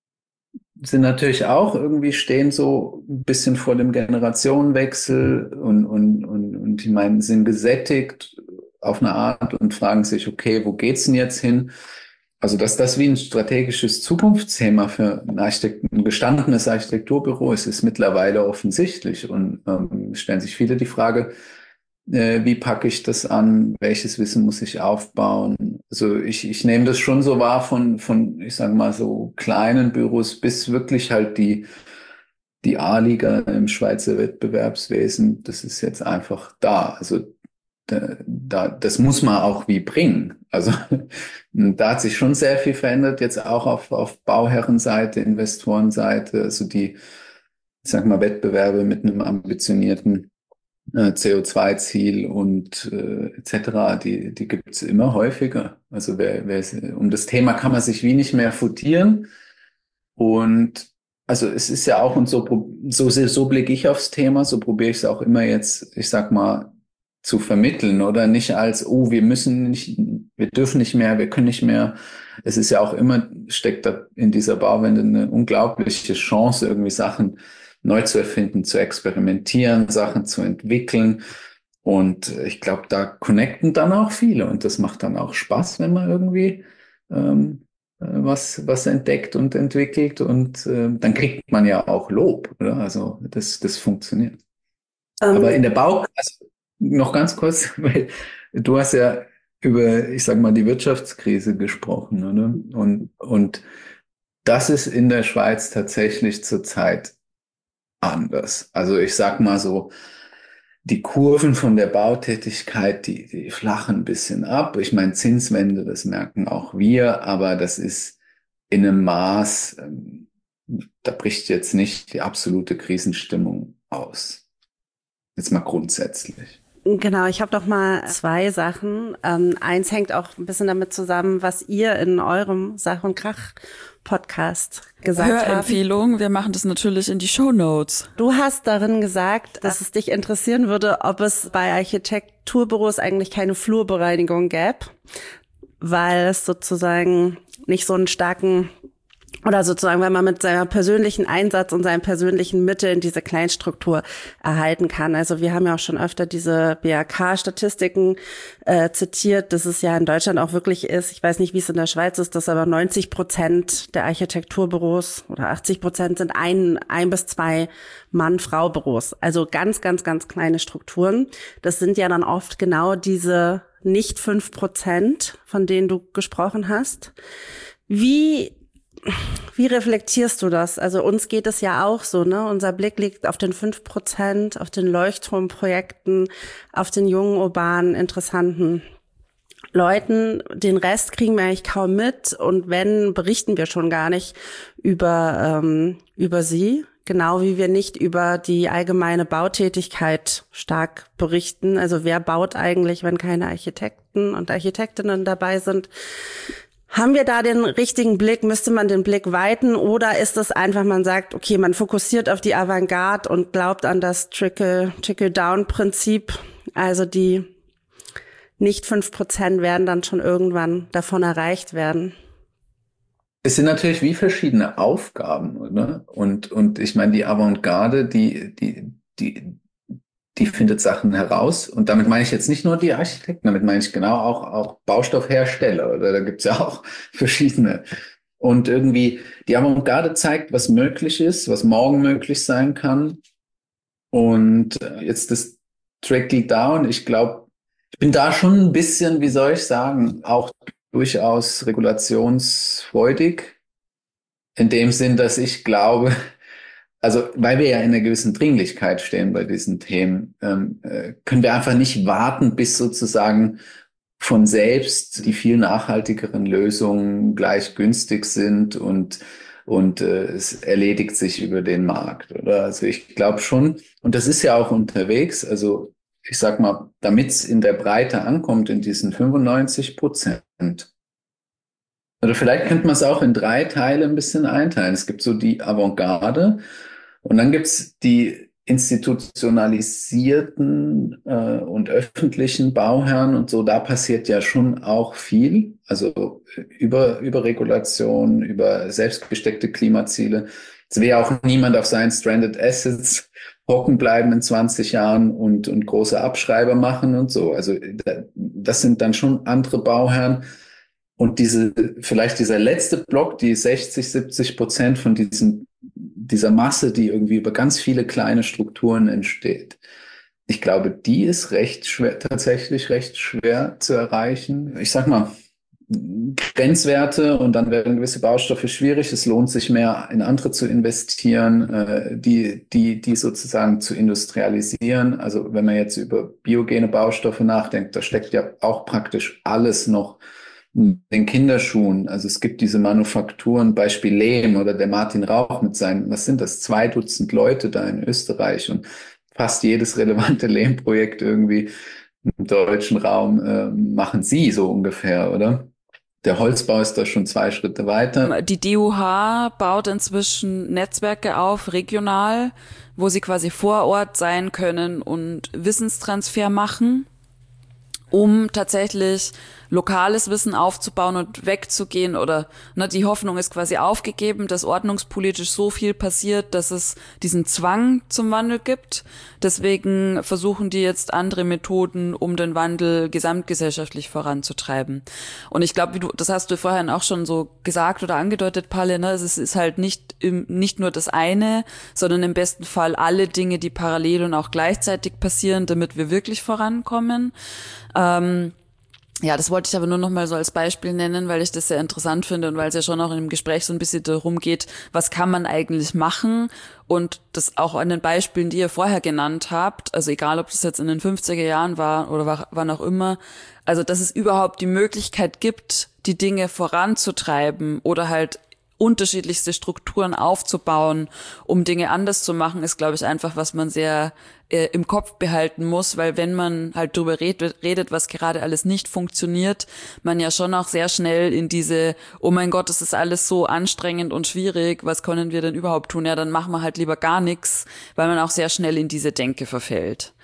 sind natürlich auch irgendwie stehen so ein bisschen vor dem Generationenwechsel und, und, und, und die meinen, sind gesättigt auf eine Art und fragen sich, okay, wo geht's denn jetzt hin? Also, dass das wie ein strategisches Zukunftsthema für ein, Architekt, ein gestandenes Architekturbüro ist, ist mittlerweile offensichtlich und ähm, stellen sich viele die Frage, äh, wie packe ich das an? Welches Wissen muss ich aufbauen? Also ich, ich nehme das schon so wahr von, von, ich sage mal so kleinen Büros bis wirklich halt die, die A-Liga im Schweizer Wettbewerbswesen. Das ist jetzt einfach da. Also Da, da, das muss man auch wie bringen. Also da hat sich schon sehr viel verändert, jetzt auch auf, auf Bauherrenseite, Investorenseite, also die, ich sag mal, Wettbewerbe mit einem ambitionierten äh, C O zwei Ziel und äh, et cetera, die, die gibt's immer häufiger. Also wer, wer ist, um das Thema kann man sich wie nicht mehr futieren. Und also es ist ja auch, und so, so, so blicke ich aufs Thema, so probiere ich es auch immer jetzt, ich sag mal, zu vermitteln oder nicht als, oh, wir müssen nicht, wir dürfen nicht mehr, wir können nicht mehr. Es ist ja auch immer, steckt da in dieser Bauwende eine unglaubliche Chance, irgendwie Sachen neu zu erfinden, zu experimentieren, Sachen zu entwickeln. Und ich glaube, da connecten dann auch viele und das macht dann auch Spaß, wenn man irgendwie ähm, was, was entdeckt und entwickelt und äh, dann kriegt man ja auch Lob, oder? Also das, das funktioniert. Um. Aber in der Bau, also noch ganz kurz, weil du hast ja über, ich sag mal, die Wirtschaftskrise gesprochen, oder? Und, und das ist in der Schweiz tatsächlich zurzeit anders. Also ich sag mal so, die Kurven von der Bautätigkeit, die, die flachen ein bisschen ab. Ich meine, Zinswende, das merken auch wir, aber das ist in einem Maß, ähm, da bricht jetzt nicht die absolute Krisenstimmung aus. Jetzt mal grundsätzlich. Genau, ich habe noch mal zwei Sachen. Ähm, eins hängt auch ein bisschen damit zusammen, was ihr in eurem Sach- und Krach-Podcast gesagt habt. Hörempfehlung, wir machen das natürlich in die Shownotes. Du hast darin gesagt, dass es dich interessieren würde, ob es bei Architekturbüros eigentlich keine Flurbereinigung gäbe, weil es sozusagen nicht so einen starken oder sozusagen, wenn man mit seinem persönlichen Einsatz und seinen persönlichen Mitteln diese Kleinstruktur erhalten kann. Also wir haben ja auch schon öfter diese B A K-Statistiken äh, zitiert, dass es ja in Deutschland auch wirklich ist. Ich weiß nicht, wie es in der Schweiz ist, dass aber neunzig Prozent der Architekturbüros oder achtzig Prozent sind ein, ein bis zwei Mann-Frau-Büros. Also ganz, ganz, ganz kleine Strukturen. Das sind ja dann oft genau diese nicht fünf Prozent, von denen du gesprochen hast. Wie Wie reflektierst du das? Also uns geht es ja auch so, ne? Unser Blick liegt auf den fünf Prozent, auf den Leuchtturmprojekten, auf den jungen, urbanen, interessanten Leuten. Den Rest kriegen wir eigentlich kaum mit und wenn, berichten wir schon gar nicht über, ähm, über sie. Genau wie wir nicht über die allgemeine Bautätigkeit stark berichten. Also wer baut eigentlich, wenn keine Architekten und Architektinnen dabei sind? Haben wir da den richtigen Blick? Müsste man den Blick weiten? Oder ist es einfach, man sagt, okay, man fokussiert auf die Avantgarde und glaubt an das Trickle, Trickle-Down-Prinzip? Also die nicht fünf Prozent werden dann schon irgendwann davon erreicht werden. Es sind natürlich wie verschiedene Aufgaben, oder? Und, und ich meine, die Avantgarde, die, die, die, die findet Sachen heraus. Und damit meine ich jetzt nicht nur die Architekten, damit meine ich genau auch, auch Baustoffhersteller. Oder da gibt's ja auch verschiedene. Und irgendwie die Avantgarde zeigt, was möglich ist, was morgen möglich sein kann. Und jetzt das Trickle Down, ich glaube, ich bin da schon ein bisschen, wie soll ich sagen, auch durchaus regulationsfreudig. In dem Sinn, dass ich glaube, also weil wir ja in einer gewissen Dringlichkeit stehen bei diesen Themen, ähm, äh, können wir einfach nicht warten, bis sozusagen von selbst die viel nachhaltigeren Lösungen gleich günstig sind und und äh, es erledigt sich über den Markt, oder? Also ich glaube schon, und das ist ja auch unterwegs, also ich sag mal, damit es in der Breite ankommt, in diesen fünfundneunzig Prozent. Oder vielleicht könnte man es auch in drei Teile ein bisschen einteilen. Es gibt so die Avantgarde, und dann gibt's die institutionalisierten äh, und öffentlichen Bauherren und so. Da passiert ja schon auch viel. Also über, über Regulation, über selbstgesteckte Klimaziele. Es will ja auch niemand auf seinen Stranded Assets hocken bleiben in zwanzig Jahren und, und große Abschreiber machen und so. Also das sind dann schon andere Bauherren. Und diese, vielleicht dieser letzte Block, die sechzig, siebzig Prozent von diesem, dieser Masse, die irgendwie über ganz viele kleine Strukturen entsteht. Ich glaube, die ist recht schwer, tatsächlich recht schwer zu erreichen. Ich sag mal, Grenzwerte und dann werden gewisse Baustoffe schwierig. Es lohnt sich mehr, in andere zu investieren, äh, die, die, die sozusagen zu industrialisieren. Also wenn man jetzt über biogene Baustoffe nachdenkt, da steckt ja auch praktisch alles noch in den Kinderschuhen. Also es gibt diese Manufakturen, Beispiel Lehm oder der Martin Rauch mit seinen, was sind das, zwei Dutzend Leute da in Österreich und fast jedes relevante Lehmprojekt irgendwie im deutschen Raum äh, machen sie so ungefähr, oder? Der Holzbau ist da schon zwei Schritte weiter. Die D U H baut inzwischen Netzwerke auf, regional, wo sie quasi vor Ort sein können und Wissenstransfer machen. um tatsächlich lokales Wissen aufzubauen und wegzugehen oder ne, die Hoffnung ist quasi aufgegeben, dass ordnungspolitisch so viel passiert, dass es diesen Zwang zum Wandel gibt. Deswegen versuchen die jetzt andere Methoden, um den Wandel gesamtgesellschaftlich voranzutreiben. Und ich glaube, wie du, das hast du vorhin auch schon so gesagt oder angedeutet, Palle, ne, es ist halt nicht im, nicht nur das eine, sondern im besten Fall alle Dinge, die parallel und auch gleichzeitig passieren, damit wir wirklich vorankommen. Ähm, Ja, das wollte ich aber nur noch mal so als Beispiel nennen, weil ich das sehr interessant finde und weil es ja schon auch in dem Gespräch so ein bisschen darum geht, was kann man eigentlich machen und das auch an den Beispielen, die ihr vorher genannt habt, also egal, ob das jetzt in den fünfziger Jahren war oder wann auch immer, also dass es überhaupt die Möglichkeit gibt, die Dinge voranzutreiben oder halt unterschiedlichste Strukturen aufzubauen, um Dinge anders zu machen, ist, glaube ich, einfach, was man sehr äh, im Kopf behalten muss, weil wenn man halt drüber redet, redet, was gerade alles nicht funktioniert, man ja schon auch sehr schnell in diese, oh mein Gott, das ist alles so anstrengend und schwierig, was können wir denn überhaupt tun? Ja, dann machen wir halt lieber gar nichts, weil man auch sehr schnell in diese Denke verfällt.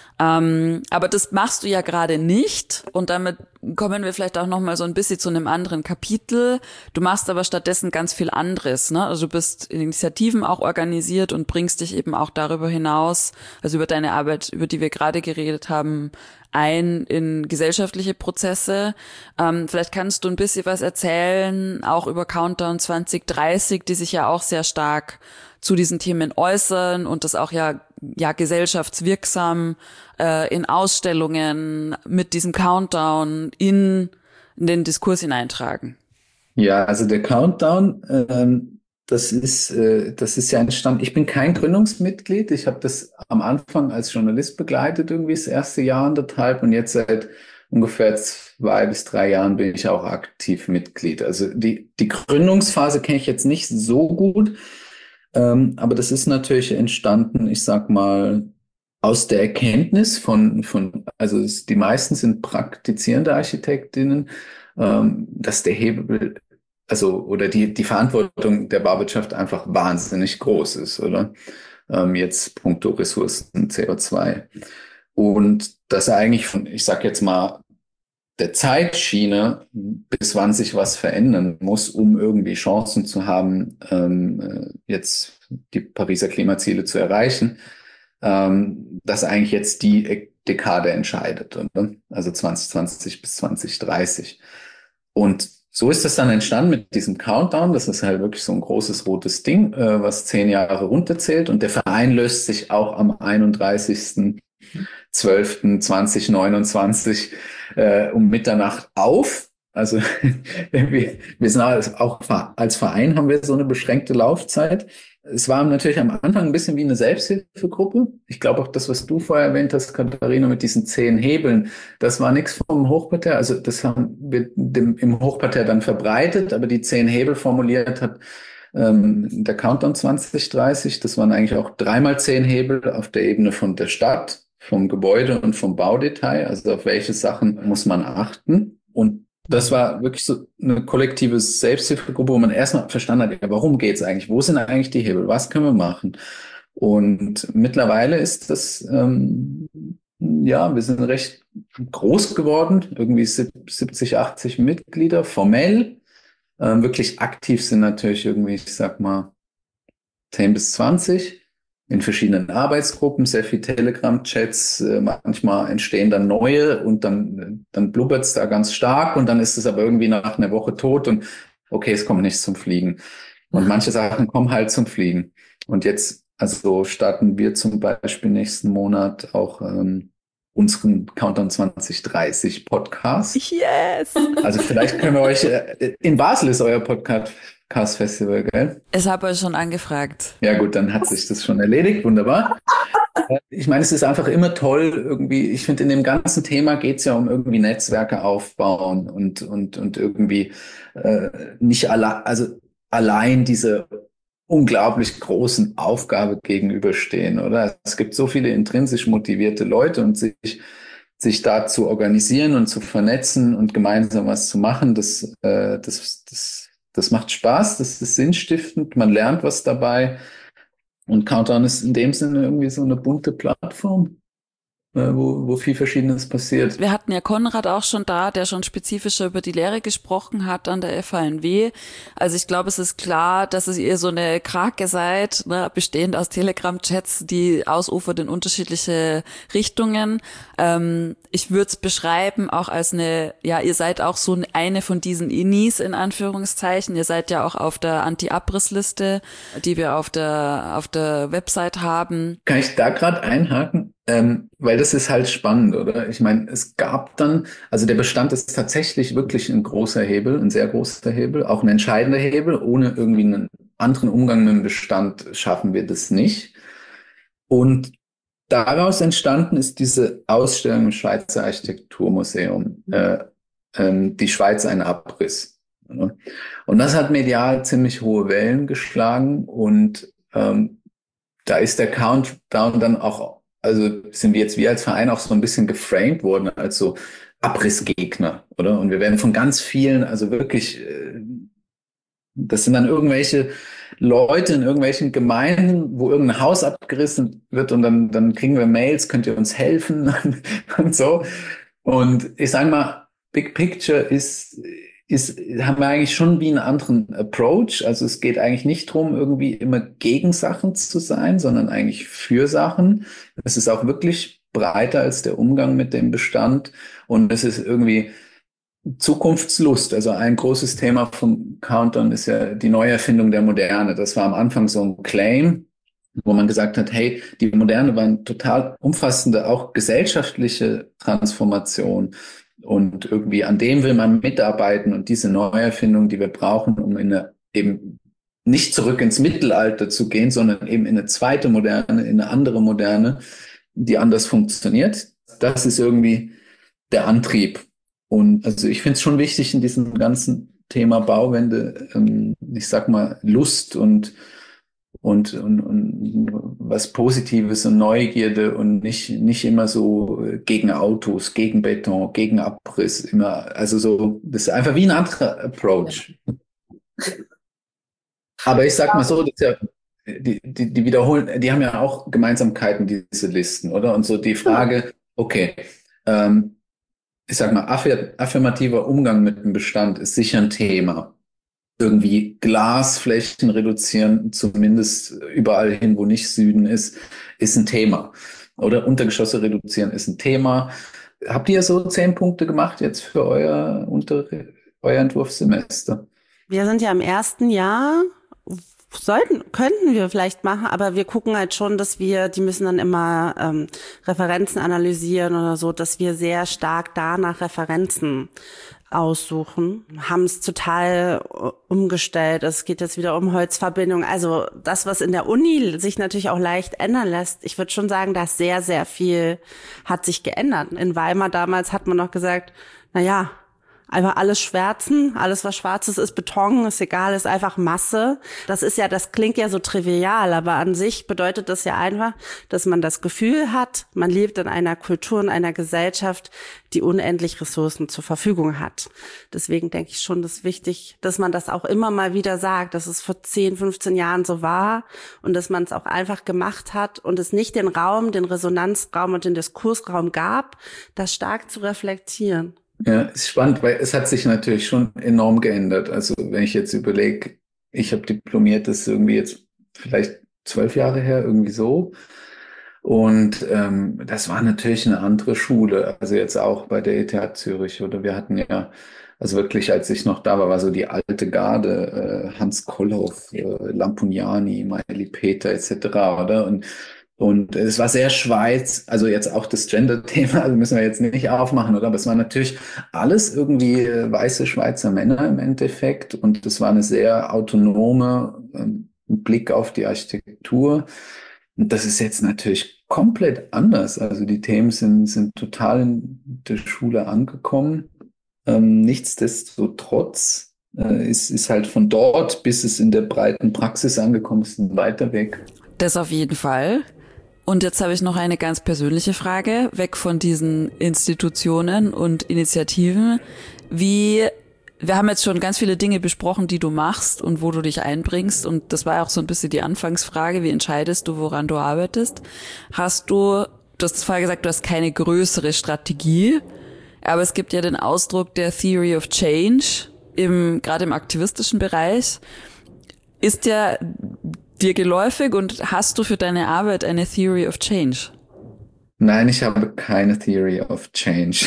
Ähm, aber das machst du ja gerade nicht und damit kommen wir vielleicht auch noch mal so ein bisschen zu einem anderen Kapitel. Du machst aber stattdessen ganz viel anderes, ne? Also du bist in Initiativen auch organisiert und bringst dich eben auch darüber hinaus, also über deine Arbeit, über die wir gerade geredet haben, ein in gesellschaftliche Prozesse. Ähm, vielleicht kannst du ein bisschen was erzählen, auch über Countdown zwanzig dreißig, die sich ja auch sehr stark zu diesen Themen äußern und das auch ja ja gesellschaftswirksam äh, in Ausstellungen mit diesem Countdown in, in den Diskurs hineintragen. Ja, also der Countdown, ähm, das ist äh, das ist ja entstanden. Ich bin kein Gründungsmitglied. Ich habe das am Anfang als Journalist begleitet, irgendwie das erste Jahr anderthalb und jetzt seit ungefähr zwei bis drei Jahren bin ich auch aktiv Mitglied. Also die die Gründungsphase kenne ich jetzt nicht so gut. Ähm, aber das ist natürlich entstanden, ich sag mal, aus der Erkenntnis von, von, also es, die meisten sind praktizierende Architektinnen, ähm, dass der Hebel, also, oder die, die Verantwortung der Bauwirtschaft einfach wahnsinnig groß ist, oder? Ähm, jetzt puncto Ressourcen, C O zwei. Und dass er eigentlich von, ich sag jetzt mal, der Zeitschiene, bis wann sich was verändern muss, um irgendwie Chancen zu haben, ähm, jetzt die Pariser Klimaziele zu erreichen, ähm, dass eigentlich jetzt die Dekade entscheidet, oder? Also zwanzig zwanzig bis zwanzig dreißig. Und so ist das dann entstanden mit diesem Countdown. Das ist halt wirklich so ein großes rotes Ding, äh, was zehn Jahre runterzählt. Und der Verein löst sich auch am einunddreißigsten zwölften zweitausendneunundzwanzig äh, um Mitternacht auf. Also wir, wir sind auch als Verein haben wir so eine beschränkte Laufzeit. Es war natürlich am Anfang ein bisschen wie eine Selbsthilfegruppe. Ich glaube auch das, was du vorher erwähnt hast, Katharina, mit diesen zehn Hebeln, das war nichts vom Hochparterre. Also das haben wir dem, im Hochparterre dann verbreitet, aber die zehn Hebel formuliert hat ähm, der Countdown zwanzig dreißig. Das waren eigentlich auch dreimal zehn Hebel auf der Ebene von der Stadt, vom Gebäude und vom Baudetail. Also auf welche Sachen muss man achten? Und das war wirklich so eine kollektive Selbsthilfegruppe, wo man erstmal verstanden hat, ja, warum geht's eigentlich? Wo sind eigentlich die Hebel? Was können wir machen? Und mittlerweile ist das, ähm, ja, wir sind recht groß geworden, irgendwie siebzig, achtzig Mitglieder, formell. Ähm, wirklich aktiv sind natürlich irgendwie, ich sag mal, zehn bis zwanzig. In verschiedenen Arbeitsgruppen, sehr viel Telegram-Chats, äh, manchmal entstehen dann neue und dann, dann blubbert's da ganz stark und dann ist es aber irgendwie nach einer Woche tot und okay, es kommt nichts zum Fliegen. Und manche Sachen kommen halt zum Fliegen. Und jetzt, also starten wir zum Beispiel nächsten Monat auch ähm, unseren Countdown zwanzig dreißig Podcast. Yes! Also vielleicht können wir euch, äh, in Basel ist euer Podcast Festival, gell? Ich habe euch schon angefragt. Ja gut, dann hat sich das schon erledigt, wunderbar. Ich meine, es ist einfach immer toll, irgendwie, ich finde, in dem ganzen Thema geht es ja um irgendwie Netzwerke aufbauen und und und irgendwie äh, nicht allein, also allein diese unglaublich großen Aufgabe gegenüberstehen, oder? Es gibt so viele intrinsisch motivierte Leute und sich sich da zu organisieren und zu vernetzen und gemeinsam was zu machen, das äh, das das Das macht Spaß, das ist sinnstiftend, man lernt was dabei und Countdown ist in dem Sinne irgendwie so eine bunte Plattform. wo, wo viel Verschiedenes passiert. Wir hatten ja Konrad auch schon da, der schon spezifischer über die Lehre gesprochen hat an der F H N W. Also ich glaube, es ist klar, dass es ihr so eine Krake seid, ne, bestehend aus Telegram-Chats, die ausufert in unterschiedliche Richtungen. Ähm, ich würde es beschreiben auch als eine, ja, ihr seid auch so eine von diesen Innis in Anführungszeichen. Ihr seid ja auch auf der Anti-Abriss-Liste, die wir auf der auf der Website haben. Kann ich da gerade einhaken? Ähm, weil das ist halt spannend, oder? Ich meine, es gab dann, also der Bestand ist tatsächlich wirklich ein großer Hebel, ein sehr großer Hebel, auch ein entscheidender Hebel. Ohne irgendwie einen anderen Umgang mit dem Bestand schaffen wir das nicht. Und daraus entstanden ist diese Ausstellung im Schweizer Architekturmuseum, äh, ähm, die Schweiz ein Abriss. Und das hat medial ziemlich hohe Wellen geschlagen und ähm, da ist der Countdown dann auch, also sind wir jetzt wir als Verein auch so ein bisschen geframed worden als so Abrissgegner, oder? Und wir werden von ganz vielen, also wirklich, das sind dann irgendwelche Leute in irgendwelchen Gemeinden, wo irgendein Haus abgerissen wird und dann, dann kriegen wir Mails, könnt ihr uns helfen und so. Und ich sage mal, Big Picture ist, ist, haben wir eigentlich schon wie einen anderen Approach. Also es geht eigentlich nicht drum, irgendwie immer gegen Sachen zu sein, sondern eigentlich für Sachen. Es ist auch wirklich breiter als der Umgang mit dem Bestand. Und es ist irgendwie Zukunftslust. Also ein großes Thema vom Countdown ist ja die Neuerfindung der Moderne. Das war am Anfang so ein Claim, wo man gesagt hat, hey, die Moderne war eine total umfassende, auch gesellschaftliche Transformation. Und irgendwie an dem will man mitarbeiten und diese Neuerfindung, die wir brauchen, um in eine, eben nicht zurück ins Mittelalter zu gehen, sondern eben in eine zweite Moderne, in eine andere Moderne, die anders funktioniert. Das ist irgendwie der Antrieb. Und also ich finde es schon wichtig in diesem ganzen Thema Bauwende, ähm, ich sag mal Lust und Und, und, und was Positives und Neugierde und nicht, nicht immer so gegen Autos, gegen Beton, gegen Abriss, immer, also so, das ist einfach wie ein anderer Approach. Aber ich sag mal so, das ist ja, die, die, die wiederholen, die haben ja auch Gemeinsamkeiten, diese Listen, oder? Und so die Frage, okay, ähm, ich sag mal, affir- affirmativer Umgang mit dem Bestand ist sicher ein Thema. Irgendwie Glasflächen reduzieren, zumindest überall hin, wo nicht Süden ist, ist ein Thema. Oder Untergeschosse reduzieren ist ein Thema. Habt ihr so zehn Punkte gemacht jetzt für euer, Unter euer Entwurfssemester? Wir sind ja im ersten Jahr, sollten, könnten wir vielleicht machen, aber wir gucken halt schon, dass wir, die müssen dann immer ähm, Referenzen analysieren oder so, dass wir sehr stark da nach Referenzen aussuchen, haben es total umgestellt. Es geht jetzt wieder um Holzverbindung. Also das, was in der Uni sich natürlich auch leicht ändern lässt. Ich würde schon sagen, dass sehr, sehr viel hat sich geändert. In Weimar damals hat man noch gesagt, na ja, einfach alles schwärzen, alles was schwarz ist, ist Beton, ist egal, ist einfach Masse. Das ist ja, das klingt ja so trivial, aber an sich bedeutet das ja einfach, dass man das Gefühl hat, man lebt in einer Kultur, in einer Gesellschaft, die unendlich Ressourcen zur Verfügung hat. Deswegen denke ich schon, das ist wichtig, dass man das auch immer mal wieder sagt, dass es vor zehn, fünfzehn Jahren so war und dass man es auch einfach gemacht hat und es nicht den Raum, den Resonanzraum und den Diskursraum gab, das stark zu reflektieren. Ja, ist spannend, weil es hat sich natürlich schon enorm geändert. Also wenn ich jetzt überlege, ich habe diplomiert, das ist irgendwie jetzt vielleicht zwölf Jahre her, irgendwie so. Und ähm, das war natürlich eine andere Schule. Also jetzt auch bei der E T H Zürich. Oder wir hatten ja, also wirklich, als ich noch da war, war so die alte Garde, äh, Hans Kollhoff, äh, Lampugnani, Meili Peter et cetera. Oder? Und Und es war sehr Schweiz, also jetzt auch das Gender-Thema, also müssen wir jetzt nicht aufmachen, oder? Aber es war natürlich alles irgendwie weiße Schweizer Männer im Endeffekt und es war eine sehr autonome ähm, Blick auf die Architektur. Und das ist jetzt natürlich komplett anders. Also die Themen sind, sind total in der Schule angekommen. Ähm, nichtsdestotrotz äh, ist, ist halt von dort, bis es in der breiten Praxis angekommen ist, ein weiter Weg. Das auf jeden Fall. Und jetzt habe ich noch eine ganz persönliche Frage, weg von diesen Institutionen und Initiativen. Wie, wir haben jetzt schon ganz viele Dinge besprochen, die du machst und wo du dich einbringst. Und das war auch so ein bisschen die Anfangsfrage, wie entscheidest du, woran du arbeitest? Hast du du hast vorher gesagt, du hast keine größere Strategie, aber es gibt ja den Ausdruck der Theory of Change, im, gerade im aktivistischen Bereich. Ist der dir geläufig und hast du für deine Arbeit eine Theory of Change? Nein, ich habe keine Theory of Change.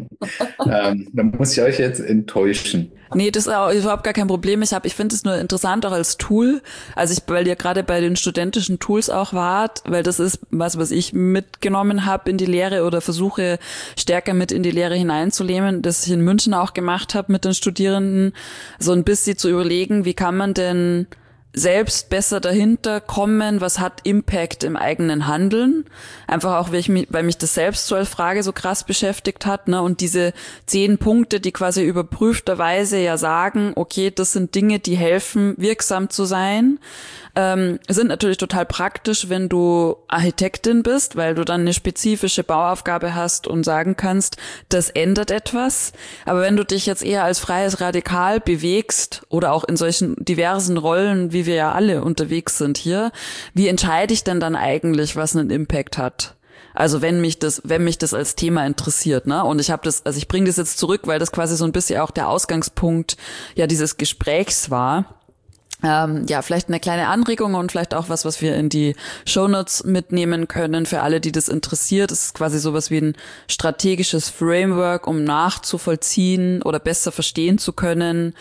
ähm, da muss ich euch jetzt enttäuschen. Nee, das ist auch überhaupt gar kein Problem. Ich habe, ich finde es nur interessant auch als Tool. Also ich, weil ihr gerade bei den studentischen Tools auch wart, weil das ist was, was ich mitgenommen habe in die Lehre oder versuche stärker mit in die Lehre hineinzunehmen, das ich in München auch gemacht habe mit den Studierenden, so ein bisschen zu überlegen, wie kann man denn selbst besser dahinter kommen, was hat Impact im eigenen Handeln. Einfach auch, weil, ich mich, weil mich das selbst so als Frage so krass beschäftigt hat, ne? Und diese zehn Punkte, die quasi überprüfterweise ja sagen, okay, das sind Dinge, die helfen, wirksam zu sein, ähm, sind natürlich total praktisch, wenn du Architektin bist, weil du dann eine spezifische Bauaufgabe hast und sagen kannst, das ändert etwas. Aber wenn du dich jetzt eher als freies Radikal bewegst oder auch in solchen diversen Rollen, wie wir ja alle unterwegs sind hier, wie entscheide ich denn dann eigentlich, was einen Impact hat? Also wenn mich das, wenn mich das als Thema interessiert, ne? Und ich habe das, also ich bringe das jetzt zurück, weil das quasi so ein bisschen auch der Ausgangspunkt ja dieses Gesprächs war. Ähm, ja, vielleicht eine kleine Anregung und vielleicht auch was, was wir in die Shownotes mitnehmen können für alle, die das interessiert. Es ist quasi sowas wie ein strategisches Framework, um nachzuvollziehen oder besser verstehen zu können,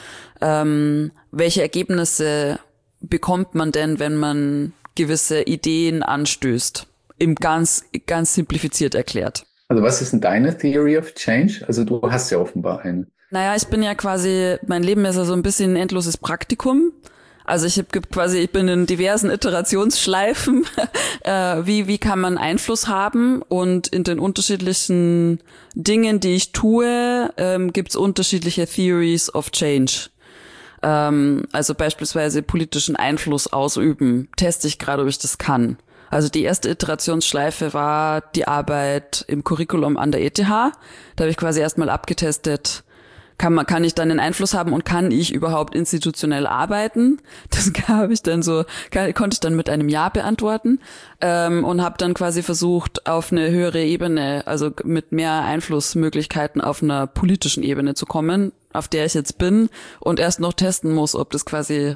ähm, welche Ergebnisse bekommt man denn, wenn man gewisse Ideen anstößt. Im ganz, ganz simplifiziert erklärt. Also was ist denn deine Theory of Change? Also du hast ja offenbar eine. Naja, ich bin ja quasi, mein Leben ist ja so ein bisschen ein endloses Praktikum. Also ich habe quasi, ich bin in diversen Iterationsschleifen. äh, wie wie kann man Einfluss haben? Und in den unterschiedlichen Dingen, die ich tue, ähm, gibt's unterschiedliche Theories of Change. Ähm, also beispielsweise politischen Einfluss ausüben. Teste ich gerade, ob ich das kann. Also die erste Iterationsschleife war die Arbeit im Curriculum an der E T H. Da habe ich quasi erstmal abgetestet, kann man, kann ich dann einen Einfluss haben und kann ich überhaupt institutionell arbeiten? Das habe ich dann so, kann, konnte ich dann mit einem Ja beantworten ähm, und habe dann quasi versucht, auf eine höhere Ebene, also mit mehr Einflussmöglichkeiten auf einer politischen Ebene zu kommen, auf der ich jetzt bin und erst noch testen muss, ob das quasi,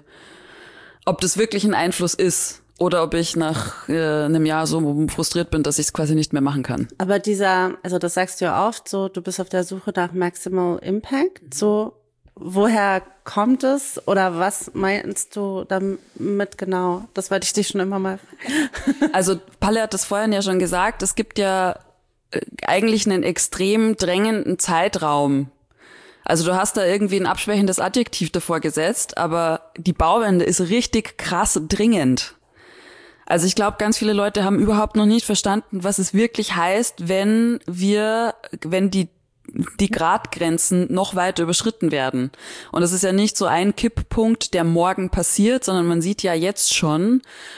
ob das wirklich ein Einfluss ist. Oder ob ich nach äh, einem Jahr so frustriert bin, dass ich es quasi nicht mehr machen kann. Aber dieser, also das sagst du ja oft, so du bist auf der Suche nach Maximal Impact. So, woher kommt es oder was meinst du damit genau? Das wollte ich dich schon immer mal. Also Palle hat das vorhin ja schon gesagt, es gibt ja eigentlich einen extrem drängenden Zeitraum. Also du hast da irgendwie ein abschwächendes Adjektiv davor gesetzt, aber die Bauwende ist richtig krass dringend. Also ich glaube, ganz viele Leute haben überhaupt noch nicht verstanden, was es wirklich heißt, wenn wir, wenn die die Gradgrenzen noch weiter überschritten werden. Und es ist ja nicht so ein Kipppunkt, der morgen passiert, sondern man sieht ja jetzt schon,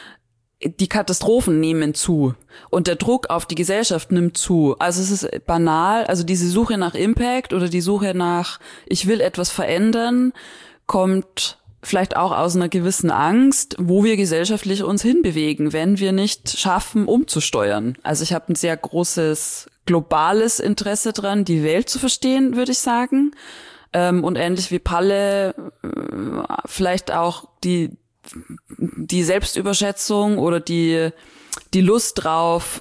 die Katastrophen nehmen zu und der Druck auf die Gesellschaft nimmt zu. Also es ist banal, also diese Suche nach Impact oder die Suche nach, ich will etwas verändern, kommt vielleicht auch aus einer gewissen Angst, wo wir gesellschaftlich uns hinbewegen, wenn wir nicht schaffen, umzusteuern. Also ich habe ein sehr großes globales Interesse dran, die Welt zu verstehen, würde ich sagen. Ähm, und ähnlich wie Palle äh, vielleicht auch die die Selbstüberschätzung oder die die Lust drauf,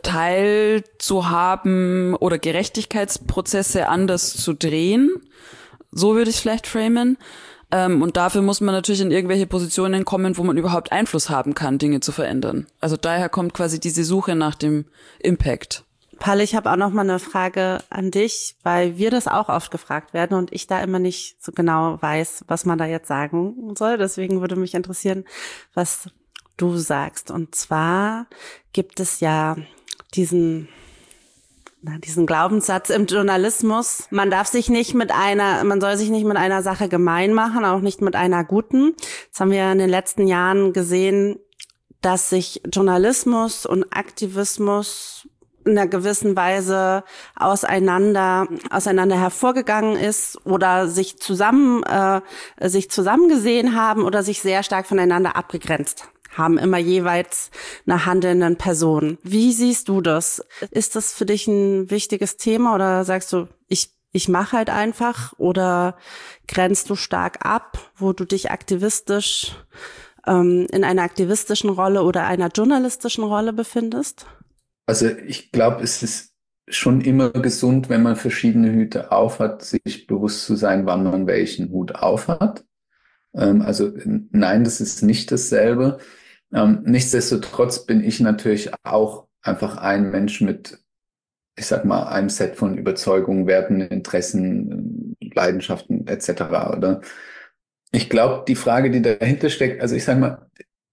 teilzuhaben oder Gerechtigkeitsprozesse anders zu drehen. So würde ich vielleicht framen. Ähm, und dafür muss man natürlich in irgendwelche Positionen kommen, wo man überhaupt Einfluss haben kann, Dinge zu verändern. Also daher kommt quasi diese Suche nach dem Impact. Palle, ich habe auch noch mal eine Frage an dich, weil wir das auch oft gefragt werden und ich da immer nicht so genau weiß, was man da jetzt sagen soll. Deswegen würde mich interessieren, was du sagst. Und zwar gibt es ja diesen diesen Glaubenssatz im Journalismus, man darf sich nicht mit einer, man soll sich nicht mit einer Sache gemein machen, auch nicht mit einer guten. Das haben wir in den letzten Jahren gesehen, dass sich Journalismus und Aktivismus in einer gewissen Weise auseinander, auseinander hervorgegangen ist oder sich zusammen, äh, sich zusammengesehen haben oder sich sehr stark voneinander abgegrenzt haben immer jeweils eine handelnde Person. Wie siehst du das? Ist das für dich ein wichtiges Thema oder sagst du, ich ich mache halt einfach, oder grenzt du stark ab, wo du dich aktivistisch ähm, in einer aktivistischen Rolle oder einer journalistischen Rolle befindest? Also ich glaube, es ist schon immer gesund, wenn man verschiedene Hüte aufhat, sich bewusst zu sein, wann man welchen Hut aufhat. Ähm, also nein, das ist nicht dasselbe. Ähm, nichtsdestotrotz bin ich natürlich auch einfach ein Mensch mit, ich sag mal, einem Set von Überzeugungen, Werten, Interessen, Leidenschaften et cetera. Oder ich glaube, die Frage, die dahinter steckt, also ich sag mal,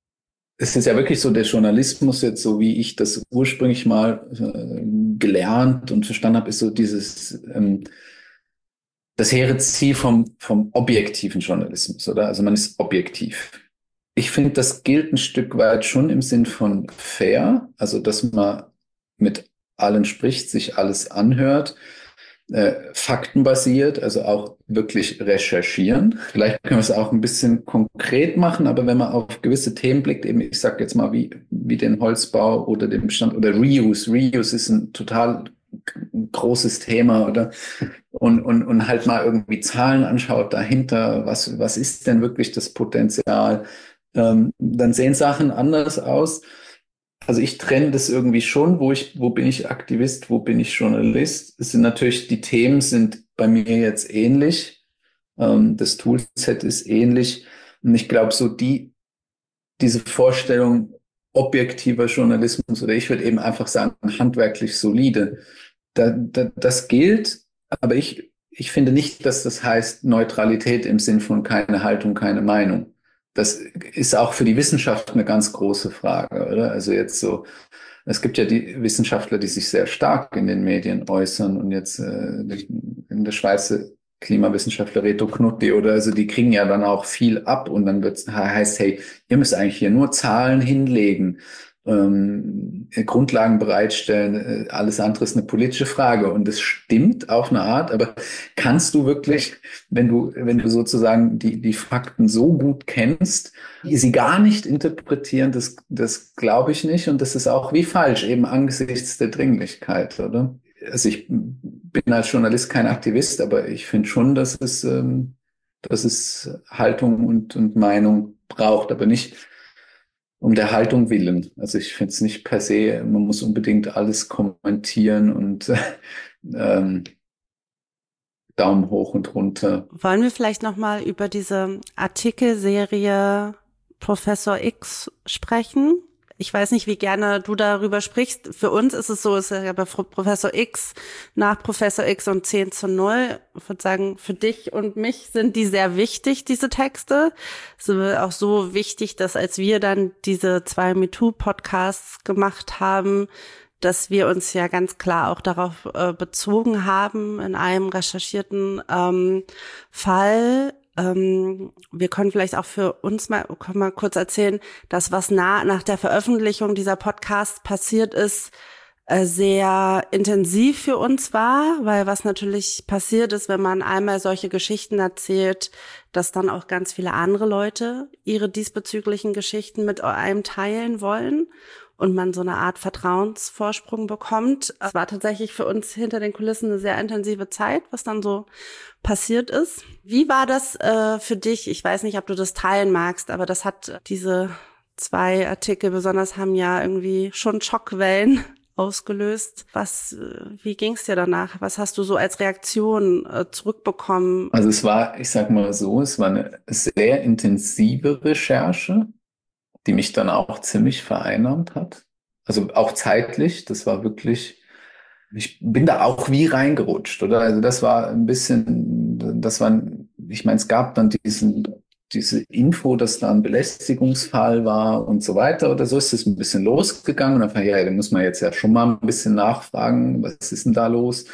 es ist ja wirklich so, der Journalismus jetzt, so wie ich das ursprünglich mal äh, gelernt und verstanden habe, ist so dieses ähm, das hehre Ziel vom vom objektiven Journalismus, oder? Also man ist objektiv. Ich finde, das gilt ein Stück weit schon im Sinn von fair, also dass man mit allen spricht, sich alles anhört, äh, faktenbasiert, also auch wirklich recherchieren. Vielleicht können wir es auch ein bisschen konkret machen, aber wenn man auf gewisse Themen blickt, eben ich sage jetzt mal wie wie den Holzbau oder den Bestand oder Reuse. Reuse ist ein total großes Thema, oder? Und und und halt mal irgendwie Zahlen anschaut dahinter, was was ist denn wirklich das Potenzial? Ähm, dann sehen Sachen anders aus. Also ich trenne das irgendwie schon, wo ich, wo bin ich Aktivist, wo bin ich Journalist. Es sind natürlich, die Themen sind bei mir jetzt ähnlich. Ähm, das Toolset ist ähnlich. Und ich glaube, so die, diese Vorstellung objektiver Journalismus, oder ich würde eben einfach sagen, handwerklich solide, da, da, das gilt. Aber ich, ich finde nicht, dass das heißt Neutralität im Sinn von keine Haltung, keine Meinung. Das ist auch für die Wissenschaft eine ganz große Frage, oder? Also jetzt so, es gibt ja die Wissenschaftler, die sich sehr stark in den Medien äußern, und jetzt äh, in der Schweiz der Klimawissenschaftler Reto Knutti, oder also die kriegen ja dann auch viel ab, und dann wird's, heißt, hey, ihr müsst eigentlich hier nur Zahlen hinlegen, ähm, Grundlagen bereitstellen, alles andere ist eine politische Frage, und das stimmt auf eine Art, aber kannst du wirklich, wenn du wenn du sozusagen die die Fakten so gut kennst, sie gar nicht interpretieren, das das glaube ich nicht, und das ist auch wie falsch, eben angesichts der Dringlichkeit, oder? Also ich bin als Journalist kein Aktivist, aber ich finde schon, dass es ähm, dass es Haltung und und Meinung braucht, aber nicht um der Haltung willen. Also ich finde es nicht per se, man muss unbedingt alles kommentieren und ähm, Daumen hoch und runter. Wollen wir vielleicht nochmal über diese Artikelserie Professor X sprechen? Ich weiß nicht, wie gerne du darüber sprichst. Für uns ist es so, es ist ja bei Professor X, nach Professor X und zehn zu null. Ich würde sagen, für dich und mich sind die sehr wichtig, diese Texte. Es ist auch so wichtig, dass als wir dann diese zwei MeToo-Podcasts gemacht haben, dass wir uns ja ganz klar auch darauf äh, bezogen haben in einem recherchierten ähm, Fall. Ähm, wir können vielleicht auch für uns mal, können mal kurz erzählen, dass was nah, nach der Veröffentlichung dieser Podcasts passiert ist, äh, sehr intensiv für uns war, weil was natürlich passiert ist, wenn man einmal solche Geschichten erzählt, dass dann auch ganz viele andere Leute ihre diesbezüglichen Geschichten mit einem teilen wollen und man so eine Art Vertrauensvorsprung bekommt. Es war tatsächlich für uns hinter den Kulissen eine sehr intensive Zeit, was dann so passiert ist. Wie war das äh, für dich? Ich weiß nicht, ob du das teilen magst, aber das hat diese zwei Artikel besonders haben ja irgendwie schon Schockwellen ausgelöst. Was, wie ging es dir danach? Was hast du so als Reaktion äh, zurückbekommen? Also es war, ich sag mal so, es war eine sehr intensive Recherche, die mich dann auch ziemlich vereinnahmt hat. Also auch zeitlich, das war wirklich, ich bin da auch wie reingerutscht, oder? Also das war ein bisschen, das war, ich meine, es gab dann diesen, diese Info, dass da ein Belästigungsfall war und so weiter, oder so ist es ein bisschen losgegangen, und dann war, ja, da muss man jetzt ja schon mal ein bisschen nachfragen, was ist denn da los?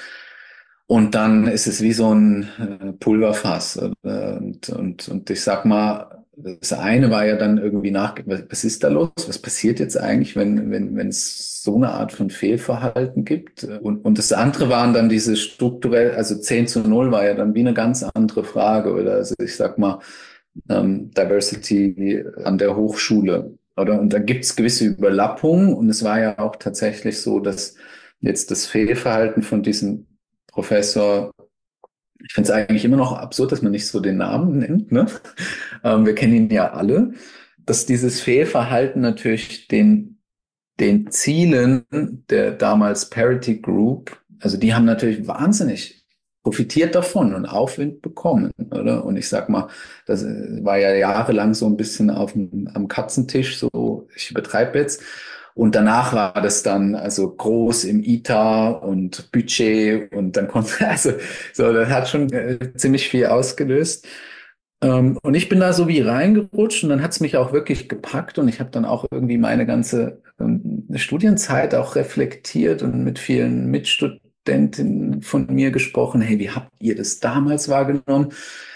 Und dann ist es wie so ein äh, Pulverfass, oder? Und, und, und ich sag mal, das eine war ja dann irgendwie nach, was ist da los? Was passiert jetzt eigentlich, wenn wenn wenn es so eine Art von Fehlverhalten gibt? Und und das andere waren dann diese strukturell, also zehn zu null war ja dann wie eine ganz andere Frage, oder? Also ich sag mal, ähm, Diversity an der Hochschule. Oder? Und da gibt es gewisse Überlappungen. Und es war ja auch tatsächlich so, dass jetzt das Fehlverhalten von diesem Professor, ich finde es eigentlich immer noch absurd, dass man nicht so den Namen nennt, ne? Ähm, wir kennen ihn ja alle, dass dieses Fehlverhalten natürlich den, den Zielen der damals Parity Group, also die haben natürlich wahnsinnig profitiert davon und Aufwind bekommen, oder? Und ich sag mal, das war ja jahrelang so ein bisschen auf dem, am Katzentisch, so, ich übertreibe jetzt. Und danach war das dann also groß im I T A und Budget und dann konnte, also, so, das hat schon äh, ziemlich viel ausgelöst. Ähm, und ich bin da so wie reingerutscht und dann hat's mich auch wirklich gepackt und ich habe dann auch irgendwie meine ganze ähm, Studienzeit auch reflektiert und mit vielen Mitstudentinnen von mir gesprochen. Hey, wie habt ihr das damals wahrgenommen?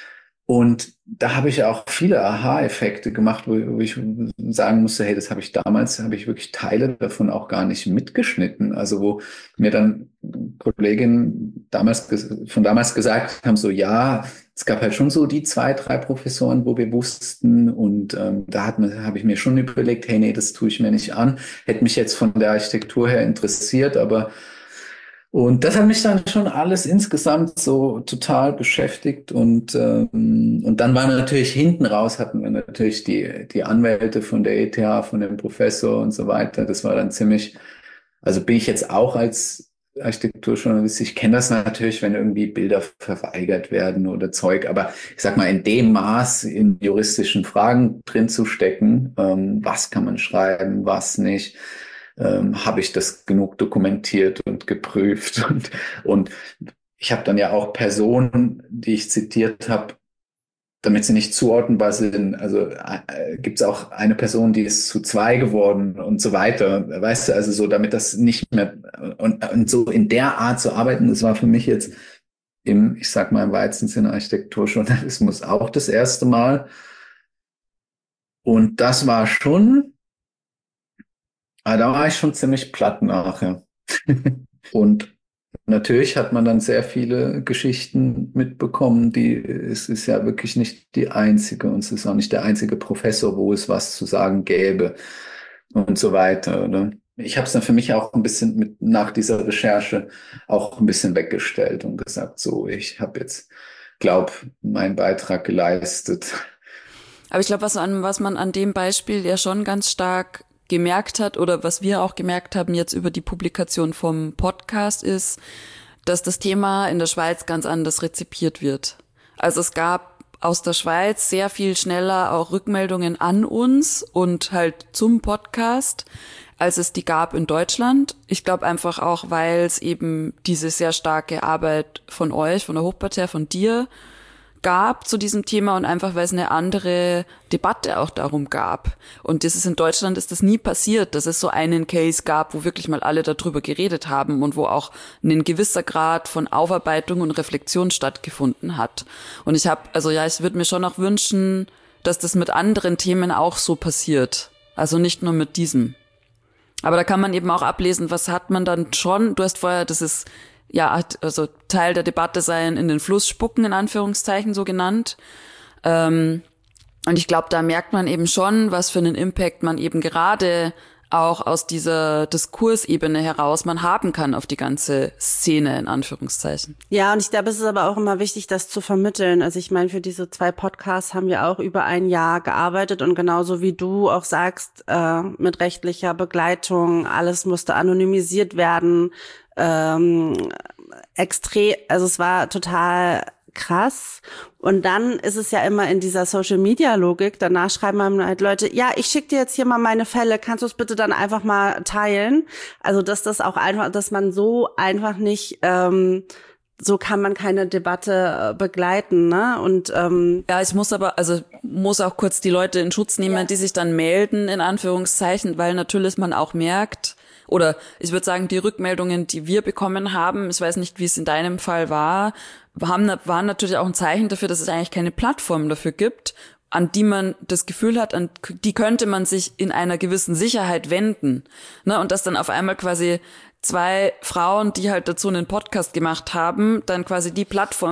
Und da habe ich auch viele Aha-Effekte gemacht, wo, wo ich sagen musste, hey, das habe ich damals, habe ich wirklich Teile davon auch gar nicht mitgeschnitten. Also wo mir dann Kolleginnen damals von damals gesagt haben, so ja, es gab halt schon so die zwei, drei Professoren, wo wir wussten und ähm, da hat man, habe ich mir schon überlegt, hey, nee, das tue ich mir nicht an. Hätte mich jetzt von der Architektur her interessiert, aber und das hat mich dann schon alles insgesamt so total beschäftigt und ähm, und dann war natürlich hinten raus hatten wir natürlich die die Anwälte von der E T H, von dem Professor und so weiter. Das war dann ziemlich, also bin ich jetzt auch als Architekturjournalist, ich kenne das natürlich, wenn irgendwie Bilder verweigert werden oder Zeug, aber ich sag mal, in dem Maß in juristischen Fragen drin zu stecken, ähm, was kann man schreiben, was nicht, ähm, habe ich das genug dokumentiert und geprüft und und ich habe dann ja auch Personen, die ich zitiert habe, damit sie nicht zuordnenbar sind. Also äh, gibt es auch eine Person, die ist zu zwei geworden und so weiter. Weißt du, also so, damit das nicht mehr und, und so in der Art zu arbeiten, das war für mich jetzt im, ich sag mal im weitesten Sinne Architekturjournalismus auch das erste Mal. Und das war schon, ah, da war ich schon ziemlich platt nachher. Und natürlich hat man dann sehr viele Geschichten mitbekommen, die, es ist ja wirklich nicht die einzige und es ist auch nicht der einzige Professor, wo es was zu sagen gäbe und so weiter, oder? Ich habe es dann für mich auch ein bisschen mit nach dieser Recherche auch ein bisschen weggestellt und gesagt, so, ich habe jetzt, glaube, meinen Beitrag geleistet. Aber ich glaube, was, an, was man an dem Beispiel ja schon ganz stark gemerkt hat oder was wir auch gemerkt haben jetzt über die Publikation vom Podcast ist, dass das Thema in der Schweiz ganz anders rezipiert wird. Also es gab aus der Schweiz sehr viel schneller auch Rückmeldungen an uns und halt zum Podcast, als es die gab in Deutschland. Ich glaube einfach auch, weil es eben diese sehr starke Arbeit von euch, von der Hochparterre, von dir gab zu diesem Thema und einfach, weil es eine andere Debatte auch darum gab. Und das ist in Deutschland ist das nie passiert, dass es so einen Case gab, wo wirklich mal alle darüber geredet haben und wo auch ein gewisser Grad von Aufarbeitung und Reflexion stattgefunden hat. Und ich habe, also ja, ich würde mir schon auch wünschen, dass das mit anderen Themen auch so passiert. Also nicht nur mit diesem. Aber da kann man eben auch ablesen, was hat man dann schon, du hast vorher, das ist ja, also Teil der Debatte sein, in den Fluss spucken, in Anführungszeichen so genannt. Ähm, und ich glaube, da merkt man eben schon, was für einen Impact man eben gerade auch aus dieser Diskursebene heraus man haben kann auf die ganze Szene, in Anführungszeichen. Ja, und ich glaube, es ist aber auch immer wichtig, das zu vermitteln. Also ich meine, für diese zwei Podcasts haben wir auch über ein Jahr gearbeitet und genauso wie du auch sagst, äh, mit rechtlicher Begleitung, alles musste anonymisiert werden, ähm, extrem, also es war total krass. Und dann ist es ja immer in dieser Social-Media-Logik, danach schreiben einem halt Leute, ja, ich schicke dir jetzt hier mal meine Fälle, kannst du es bitte dann einfach mal teilen? Also dass das auch einfach, dass man so einfach nicht, ähm, so kann man keine Debatte begleiten, ne? Und ähm, ja, ich muss aber, also muss auch kurz die Leute in Schutz nehmen, ja, die sich dann melden, in Anführungszeichen, weil natürlich man auch merkt, oder ich würde sagen, die Rückmeldungen, die wir bekommen haben, ich weiß nicht, wie es in deinem Fall war, haben, waren natürlich auch ein Zeichen dafür, dass es eigentlich keine Plattform dafür gibt, an die man das Gefühl hat, an die könnte man sich in einer gewissen Sicherheit wenden. Ne? Und dass dann auf einmal quasi zwei Frauen, die halt dazu einen Podcast gemacht haben, dann quasi die Plattform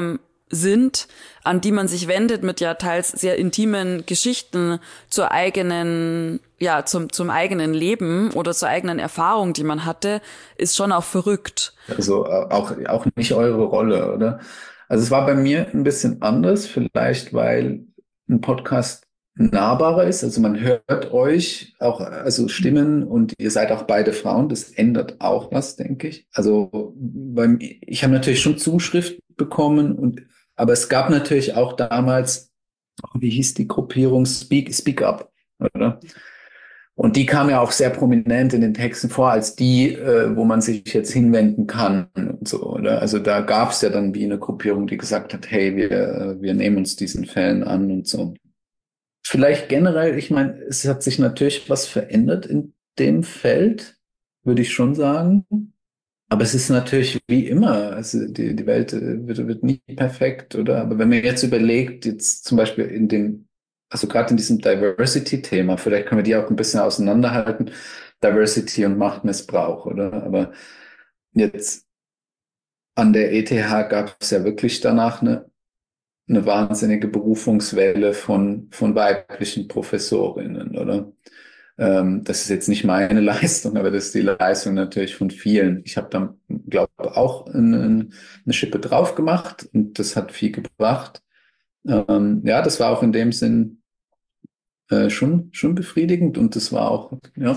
sind, an die man sich wendet mit ja teils sehr intimen Geschichten zur eigenen, ja, zum, zum eigenen Leben oder zur eigenen Erfahrung, die man hatte, ist schon auch verrückt. Also äh, auch, auch nicht eure Rolle, oder? Also es war bei mir ein bisschen anders, vielleicht weil ein Podcast nahbarer ist. Also man hört euch auch, also Stimmen, und ihr seid auch beide Frauen. Das ändert auch was, denke ich. Also beim, ich habe natürlich schon Zuschriften bekommen, und aber es gab natürlich auch damals, wie hieß die Gruppierung, Speak, Speak Up, oder? Und die kam ja auch sehr prominent in den Texten vor als die, äh, wo man sich jetzt hinwenden kann und so, oder? Also da gab es ja dann wie eine Gruppierung, die gesagt hat, hey, wir, wir nehmen uns diesen Fällen an und so. Vielleicht generell, ich meine, es hat sich natürlich was verändert in dem Feld, würde ich schon sagen. Aber es ist natürlich wie immer, also die, die Welt wird, wird nie perfekt, oder? Aber wenn man jetzt überlegt, jetzt zum Beispiel in dem, also gerade in diesem Diversity-Thema, vielleicht können wir die auch ein bisschen auseinanderhalten, Diversity und Machtmissbrauch, oder? Aber jetzt an der E T H gab es ja wirklich danach eine, eine wahnsinnige Berufungswelle von, von weiblichen Professorinnen, oder? Ähm, das ist jetzt nicht meine Leistung, aber das ist die Leistung natürlich von vielen. Ich habe dann, glaube ich, auch eine, eine Schippe drauf gemacht, und das hat viel gebracht. Ähm, ja, das war auch in dem Sinn äh, schon, schon befriedigend, und das war auch, ja.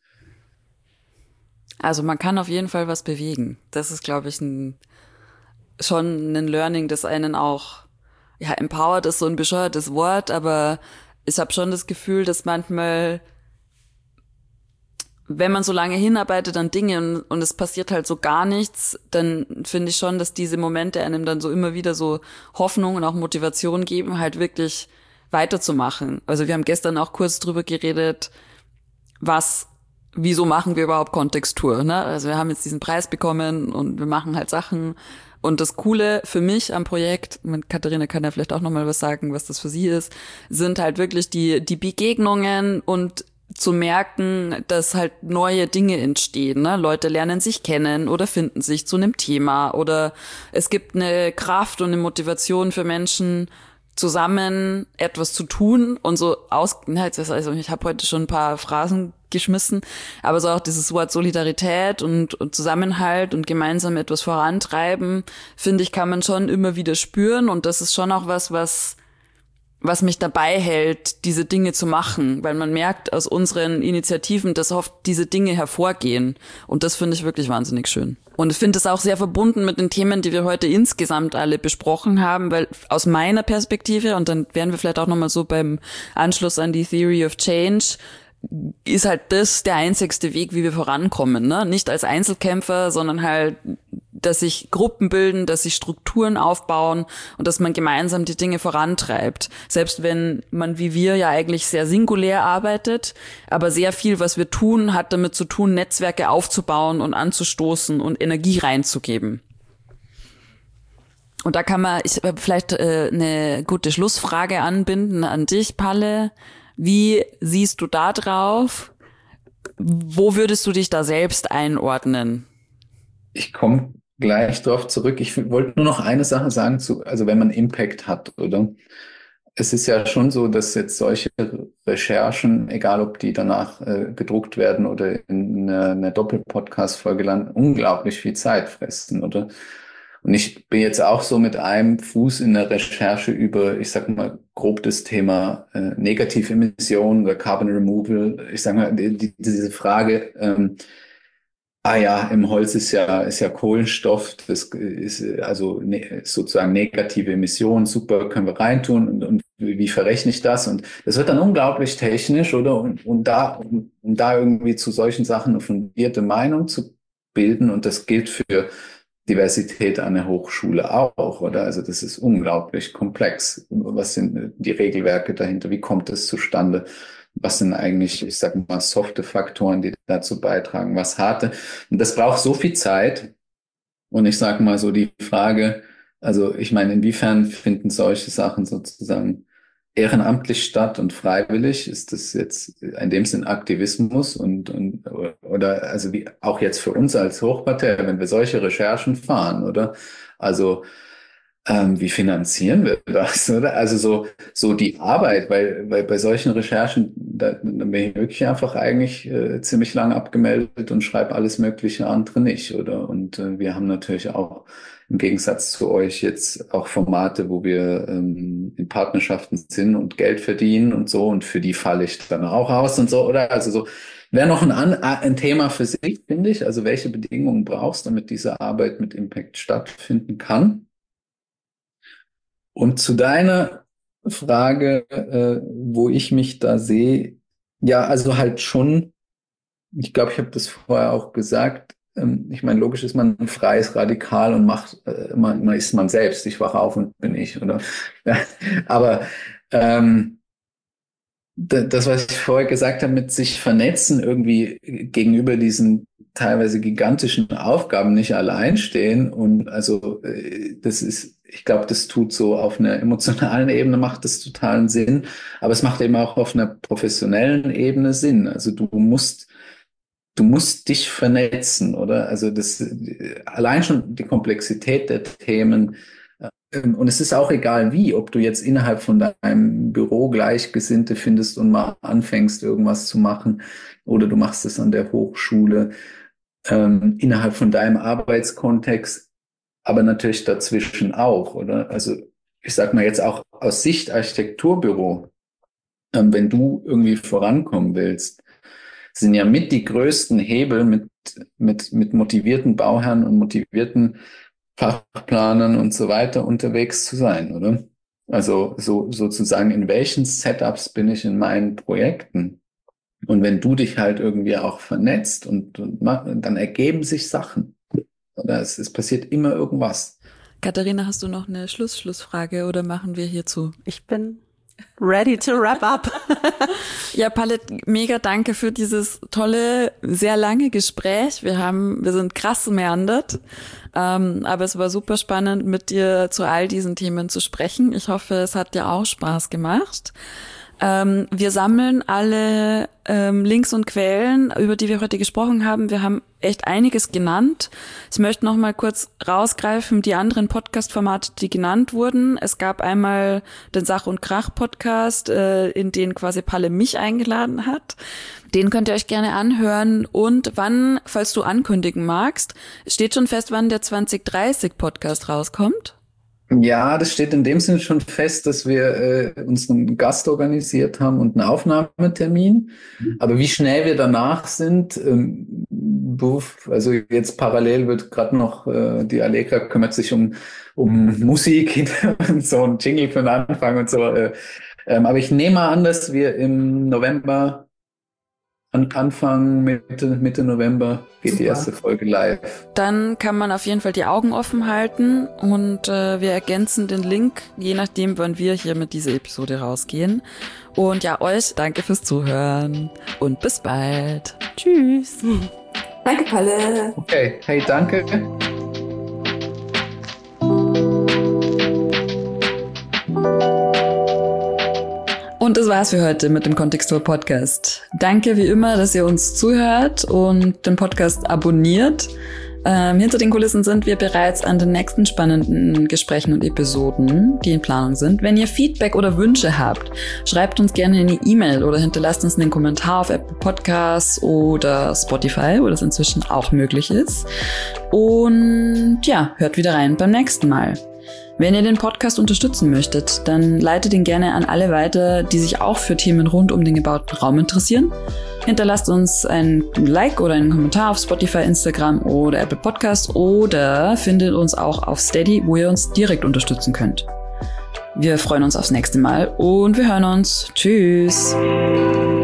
Also man kann auf jeden Fall was bewegen. Das ist, glaube ich, ein, schon ein Learning, das einen auch, ja, empowered ist so ein bescheuertes Wort, aber ich habe schon das Gefühl, dass manchmal, wenn man so lange hinarbeitet an Dinge und, und es passiert halt so gar nichts, dann finde ich schon, dass diese Momente einem dann so immer wieder so Hoffnung und auch Motivation geben, halt wirklich weiterzumachen. Also wir haben gestern auch kurz drüber geredet, was, wieso machen wir überhaupt Kontextur, ne? Also wir haben jetzt diesen Preis bekommen und wir machen halt Sachen. Und das Coole für mich am Projekt, Katharina kann ja vielleicht auch nochmal was sagen, was das für sie ist, sind halt wirklich die, die Begegnungen und zu merken, dass halt neue Dinge entstehen, ne? Leute lernen sich kennen oder finden sich zu einem Thema, oder es gibt eine Kraft und eine Motivation für Menschen, zusammen etwas zu tun und so aus, also ich habe heute schon ein paar Phrasen geschmissen, aber so auch dieses Wort Solidarität und, und Zusammenhalt und gemeinsam etwas vorantreiben, finde ich, kann man schon immer wieder spüren, und das ist schon auch was, was was mich dabei hält, diese Dinge zu machen, weil man merkt aus unseren Initiativen, dass oft diese Dinge hervorgehen, und das finde ich wirklich wahnsinnig schön. Und ich finde es auch sehr verbunden mit den Themen, die wir heute insgesamt alle besprochen haben, weil aus meiner Perspektive, und dann wären wir vielleicht auch nochmal so beim Anschluss an die Theory of Change, ist halt das der einzigste Weg, wie wir vorankommen, ne? Nicht als Einzelkämpfer, sondern halt, dass sich Gruppen bilden, dass sich Strukturen aufbauen und dass man gemeinsam die Dinge vorantreibt. Selbst wenn man wie wir ja eigentlich sehr singulär arbeitet, aber sehr viel, was wir tun, hat damit zu tun, Netzwerke aufzubauen und anzustoßen und Energie reinzugeben. Und da kann man ich vielleicht äh, eine gute Schlussfrage anbinden an dich, Palle. Wie siehst du da drauf? Wo würdest du dich da selbst einordnen? Ich komme gleich drauf zurück. Ich wollte nur noch eine Sache sagen, zu, also wenn man Impact hat, oder? Es ist ja schon so, dass jetzt solche Recherchen, egal ob die danach äh, gedruckt werden oder in einer, einer Doppel-Podcast-Folge landen, unglaublich viel Zeit fressen, oder? Und ich bin jetzt auch so mit einem Fuß in der Recherche über, ich sag mal, grob das Thema äh, Negativemissionen oder Carbon Removal. Ich sag mal, die, die, diese Frage, ähm, ah ja, im Holz ist ja, ist ja Kohlenstoff, das ist also ne, sozusagen negative Emissionen, super, können wir reintun, und, und wie, wie verrechne ich das? Und das wird dann unglaublich technisch, oder? Und, und da, um, um da irgendwie zu solchen Sachen eine fundierte Meinung zu bilden, und das gilt für Diversität an der Hochschule auch, oder? Also das ist unglaublich komplex. Was sind die Regelwerke dahinter? Wie kommt es zustande? Was sind eigentlich, ich sag mal, softe Faktoren, die dazu beitragen? Was harte? Und das braucht so viel Zeit. Und ich sage mal so die Frage, also ich meine, inwiefern finden solche Sachen sozusagen ehrenamtlich statt und freiwillig? Ist das jetzt in dem Sinn Aktivismus und, und oder also wie auch jetzt für uns als Hochpartei, wenn wir solche Recherchen fahren, oder? Also ähm, wie finanzieren wir das, oder? Also so, so die Arbeit, weil, weil bei solchen Recherchen, da, da bin ich wirklich einfach eigentlich äh, ziemlich lang abgemeldet und schreibe alles Mögliche, andere nicht, oder? Und äh, wir haben natürlich auch im Gegensatz zu euch jetzt auch Formate, wo wir ähm, in Partnerschaften sind und Geld verdienen und so, und für die falle ich dann auch aus und so, oder? Also so, wäre noch ein, ein Thema für sich, finde ich, also welche Bedingungen brauchst du, damit diese Arbeit mit Impact stattfinden kann. Und zu deiner Frage, äh, wo ich mich da sehe, ja, also halt schon, ich glaube, ich habe das vorher auch gesagt, ähm, ich meine, logisch ist man ein freies Radikal und macht, äh, man, man ist man selbst, ich wache auf und bin ich, oder? Ja, aber ähm, das, was ich vorher gesagt habe, mit sich vernetzen, irgendwie gegenüber diesen teilweise gigantischen Aufgaben nicht allein stehen. Und also das ist, ich glaube, das tut so auf einer emotionalen Ebene macht das totalen Sinn, aber es macht eben auch auf einer professionellen Ebene Sinn. Also du musst, du musst dich vernetzen, oder? Also das allein schon die Komplexität der Themen. Und es ist auch egal wie, ob du jetzt innerhalb von deinem Büro Gleichgesinnte findest und mal anfängst, irgendwas zu machen, oder du machst es an der Hochschule, ähm, innerhalb von deinem Arbeitskontext, aber natürlich dazwischen auch, oder? Also ich sag mal jetzt auch aus Sicht Architekturbüro, ähm, wenn du irgendwie vorankommen willst, sind ja mit die größten Hebel mit, mit, mit motivierten Bauherren und motivierten Fachplanern und so weiter unterwegs zu sein, oder? Also so sozusagen, in welchen Setups bin ich in meinen Projekten? Und wenn du dich halt irgendwie auch vernetzt und, und mach, dann ergeben sich Sachen. Oder es, es passiert immer irgendwas. Katharina, hast du noch eine Schluss-Schlussfrage oder machen wir hierzu? Ich bin ready to wrap up. Ja, Pallet, mega danke für dieses tolle, sehr lange Gespräch. Wir haben, wir sind krass meandert, ähm, aber es war super spannend, mit dir zu all diesen Themen zu sprechen. Ich hoffe, es hat dir auch Spaß gemacht. Ähm, wir sammeln alle ähm, Links und Quellen, über die wir heute gesprochen haben. Wir haben echt einiges genannt. Ich möchte noch mal kurz rausgreifen, die anderen Podcast-Formate, die genannt wurden. Es gab einmal den Sach- und Krach-Podcast, äh, in den quasi Palle mich eingeladen hat. Den könnt ihr euch gerne anhören. Und wann, falls du ankündigen magst, steht schon fest, wann der zwanzig dreißig Podcast rauskommt? Ja, das steht in dem Sinne schon fest, dass wir äh, uns einen Gast organisiert haben und einen Aufnahmetermin. Aber wie schnell wir danach sind, ähm, buff, also jetzt parallel wird gerade noch, äh, die Allegra kümmert sich um, um Musik und so ein Jingle für den Anfang und so. Äh, ähm, aber ich nehme mal an, dass wir im November, an Anfang, Mitte, Mitte November geht Super. Die erste Folge live. Dann kann man auf jeden Fall die Augen offen halten und äh, wir ergänzen den Link, je nachdem, wann wir hier mit dieser Episode rausgehen. Und ja, euch danke fürs Zuhören und bis bald. Tschüss. Danke, Palle. Okay, hey, danke. Und das war's für heute mit dem Kontextur-Podcast. Danke wie immer, dass ihr uns zuhört und den Podcast abonniert. Ähm, hinter den Kulissen sind wir bereits an den nächsten spannenden Gesprächen und Episoden, die in Planung sind. Wenn ihr Feedback oder Wünsche habt, schreibt uns gerne eine E-Mail oder hinterlasst uns einen Kommentar auf Apple Podcasts oder Spotify, wo das inzwischen auch möglich ist. Und ja, hört wieder rein beim nächsten Mal. Wenn ihr den Podcast unterstützen möchtet, dann leitet ihn gerne an alle weiter, die sich auch für Themen rund um den gebauten Raum interessieren. Hinterlasst uns ein Like oder einen Kommentar auf Spotify, Instagram oder Apple Podcast oder findet uns auch auf Steady, wo ihr uns direkt unterstützen könnt. Wir freuen uns aufs nächste Mal und wir hören uns. Tschüss!